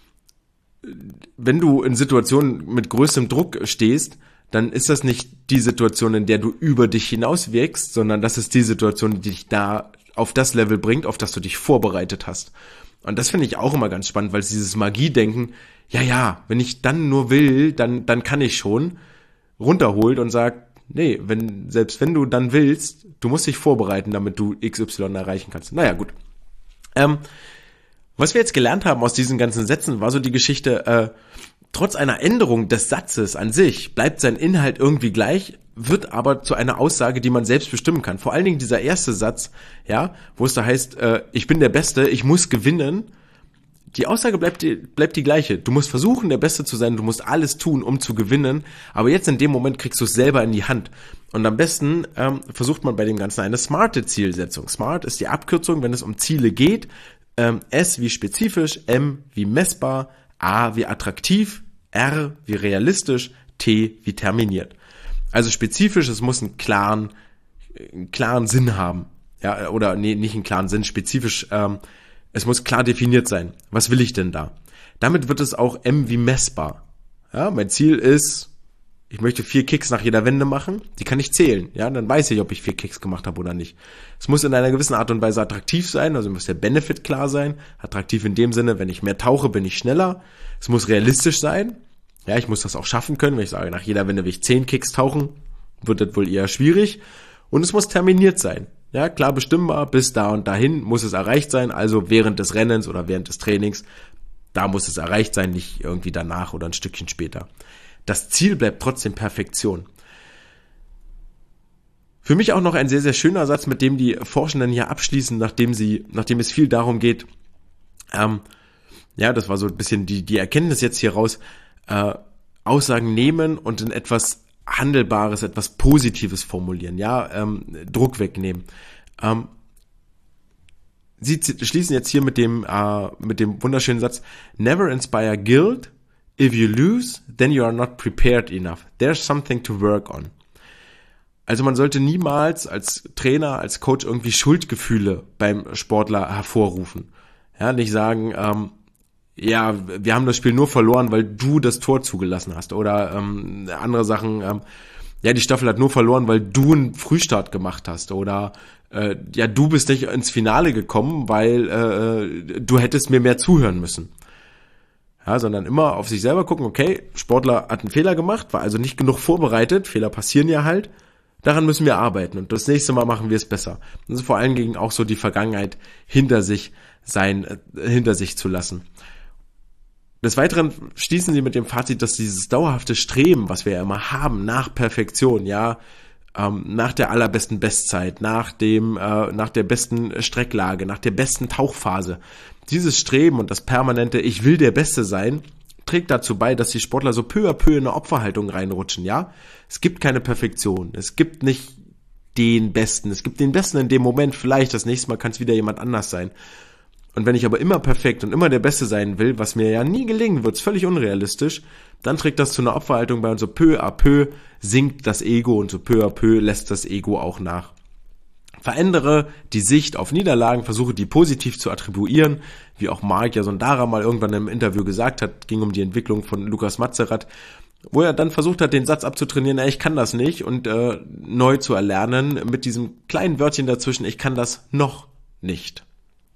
Speaker 1: wenn du in Situationen mit größtem Druck stehst, dann ist das nicht die Situation, in der du über dich hinaus wirkst, sondern das ist die Situation, die dich da auf das Level bringt, auf das du dich vorbereitet hast. Und das finde ich auch immer ganz spannend, weil es dieses Magie-Denken, ja, ja, wenn ich dann nur will, dann dann kann ich schon, runterholt und sagt, nee, wenn selbst wenn du dann willst, du musst dich vorbereiten, damit du X Y erreichen kannst. Naja, gut. Ähm, was wir jetzt gelernt haben aus diesen ganzen Sätzen, war so die Geschichte, äh, trotz einer Änderung des Satzes an sich bleibt sein Inhalt irgendwie gleich, wird aber zu einer Aussage, die man selbst bestimmen kann. Vor allen Dingen dieser erste Satz, ja, wo es da heißt, äh, ich bin der Beste, ich muss gewinnen. Die Aussage bleibt die, bleibt die gleiche. Du musst versuchen, der Beste zu sein, du musst alles tun, um zu gewinnen, aber jetzt in dem Moment kriegst du es selber in die Hand. Und am besten ähm, versucht man bei dem Ganzen eine smarte Zielsetzung. Smart ist die Abkürzung, wenn es um Ziele geht. Ähm, S wie spezifisch, M wie messbar, A wie attraktiv, R wie realistisch, T wie terminiert. Also spezifisch, es muss einen klaren, einen klaren Sinn haben. Ja, oder nee, nicht einen klaren Sinn, spezifisch, ähm, es muss klar definiert sein. Was will ich denn da? Damit wird es auch M wie messbar. Ja, mein Ziel ist, ich möchte vier Kicks nach jeder Wende machen, die kann ich zählen. Ja, dann weiß ich, ob ich vier Kicks gemacht habe oder nicht. Es muss in einer gewissen Art und Weise attraktiv sein, also muss der Benefit klar sein. Attraktiv in dem Sinne, wenn ich mehr tauche, bin ich schneller. Es muss realistisch sein. Ja, ich muss das auch schaffen können. Wenn ich sage, nach jeder Wende will ich zehn Kicks tauchen, wird das wohl eher schwierig. Und es muss terminiert sein. Ja, klar bestimmbar, bis da und dahin muss es erreicht sein, also während des Rennens oder während des Trainings, da muss es erreicht sein, nicht irgendwie danach oder ein Stückchen später. Das Ziel bleibt trotzdem Perfektion. Für mich auch noch ein sehr, sehr schöner Satz, mit dem die Forschenden hier abschließen, nachdem sie, nachdem es viel darum geht, ähm, ja, das war so ein bisschen die, die Erkenntnis jetzt hier raus, äh, Aussagen nehmen und in etwas Handelbares, etwas Positives formulieren, ja, ähm, Druck wegnehmen. Ähm, Sie z- schließen jetzt hier mit dem äh, mit dem wunderschönen Satz: Never inspire guilt. If you lose, then you are not prepared enough. There's something to work on. Also man sollte niemals als Trainer, als Coach irgendwie Schuldgefühle beim Sportler hervorrufen. Ja, nicht sagen, ähm, ja, wir haben das Spiel nur verloren, weil du das Tor zugelassen hast. Oder ähm, andere Sachen, ähm, ja, die Staffel hat nur verloren, weil du einen Frühstart gemacht hast. Oder äh, ja, du bist nicht ins Finale gekommen, weil äh, du hättest mir mehr zuhören müssen. Ja, sondern immer auf sich selber gucken, okay, Sportler hat einen Fehler gemacht, war also nicht genug vorbereitet, Fehler passieren ja halt, daran müssen wir arbeiten und das nächste Mal machen wir es besser. Also vor allen Dingen auch so die Vergangenheit hinter sich sein, äh, hinter sich zu lassen. Des Weiteren schließen sie mit dem Fazit, dass dieses dauerhafte Streben, was wir ja immer haben, nach Perfektion, ja, ähm, nach der allerbesten Bestzeit, nach dem, äh, nach der besten Strecklage, nach der besten Tauchphase, dieses Streben und das permanente Ich will der Beste sein, trägt dazu bei, dass die Sportler so peu à peu in eine Opferhaltung reinrutschen, ja. Es gibt keine Perfektion, es gibt nicht den Besten, es gibt den Besten in dem Moment, vielleicht das nächste Mal kann es wieder jemand anders sein. Und wenn ich aber immer perfekt und immer der Beste sein will, was mir ja nie gelingen wird, ist völlig unrealistisch, dann trägt das zu einer Opferhaltung bei, und so peu à peu sinkt das Ego und so peu à peu lässt das Ego auch nach. Verändere die Sicht auf Niederlagen, versuche die positiv zu attribuieren, wie auch Marc Jasondara mal irgendwann im Interview gesagt hat, ging um die Entwicklung von Lukas Mazerat, wo er dann versucht hat, den Satz abzutrainieren, ich kann das nicht, und äh, neu zu erlernen mit diesem kleinen Wörtchen dazwischen, ich kann das noch nicht.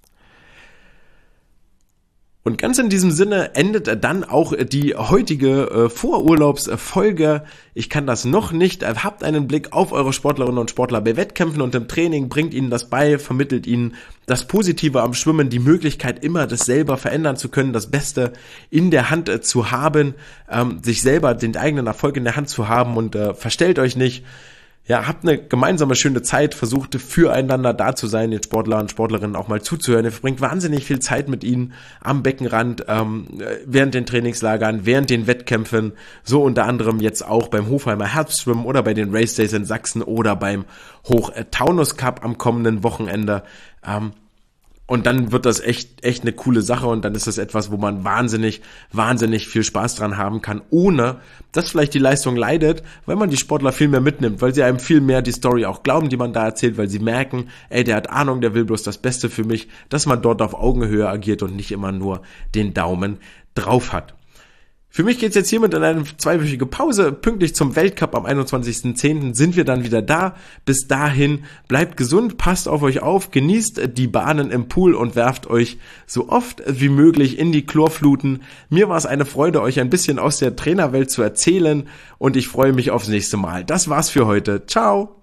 Speaker 1: Und ganz in diesem Sinne endet dann auch die heutige äh, Vorurlaubsfolge. Ich kann das noch nicht. Habt einen Blick auf eure Sportlerinnen und Sportler bei Wettkämpfen und im Training, bringt ihnen das bei, vermittelt ihnen das Positive am Schwimmen, die Möglichkeit, immer das selber verändern zu können, das Beste in der Hand äh, zu haben, ähm, sich selber den eigenen Erfolg in der Hand zu haben, und äh, verstellt euch nicht. Ja, habt eine gemeinsame schöne Zeit, versucht füreinander da zu sein, den Sportlern und Sportlerinnen auch mal zuzuhören. Ihr verbringt wahnsinnig viel Zeit mit ihnen am Beckenrand, ähm, während den Trainingslagern, während den Wettkämpfen, so unter anderem jetzt auch beim Hofheimer Herbstschwimmen oder bei den Race Days in Sachsen oder beim Hoch-Taunus Cup am kommenden Wochenende. Ähm, Und dann wird das echt, echt eine coole Sache, und dann ist das etwas, wo man wahnsinnig, wahnsinnig viel Spaß dran haben kann, ohne dass vielleicht die Leistung leidet, weil man die Sportler viel mehr mitnimmt, weil sie einem viel mehr die Story auch glauben, die man da erzählt, weil sie merken, ey, der hat Ahnung, der will bloß das Beste für mich, dass man dort auf Augenhöhe agiert und nicht immer nur den Daumen drauf hat. Für mich geht's jetzt hiermit in eine zweiwöchige Pause. Pünktlich zum Weltcup am einundzwanzigsten zehnten sind wir dann wieder da. Bis dahin bleibt gesund, passt auf euch auf, genießt die Bahnen im Pool und werft euch so oft wie möglich in die Chlorfluten. Mir war es eine Freude, euch ein bisschen aus der Trainerwelt zu erzählen, und ich freue mich aufs nächste Mal. Das war's für heute. Ciao!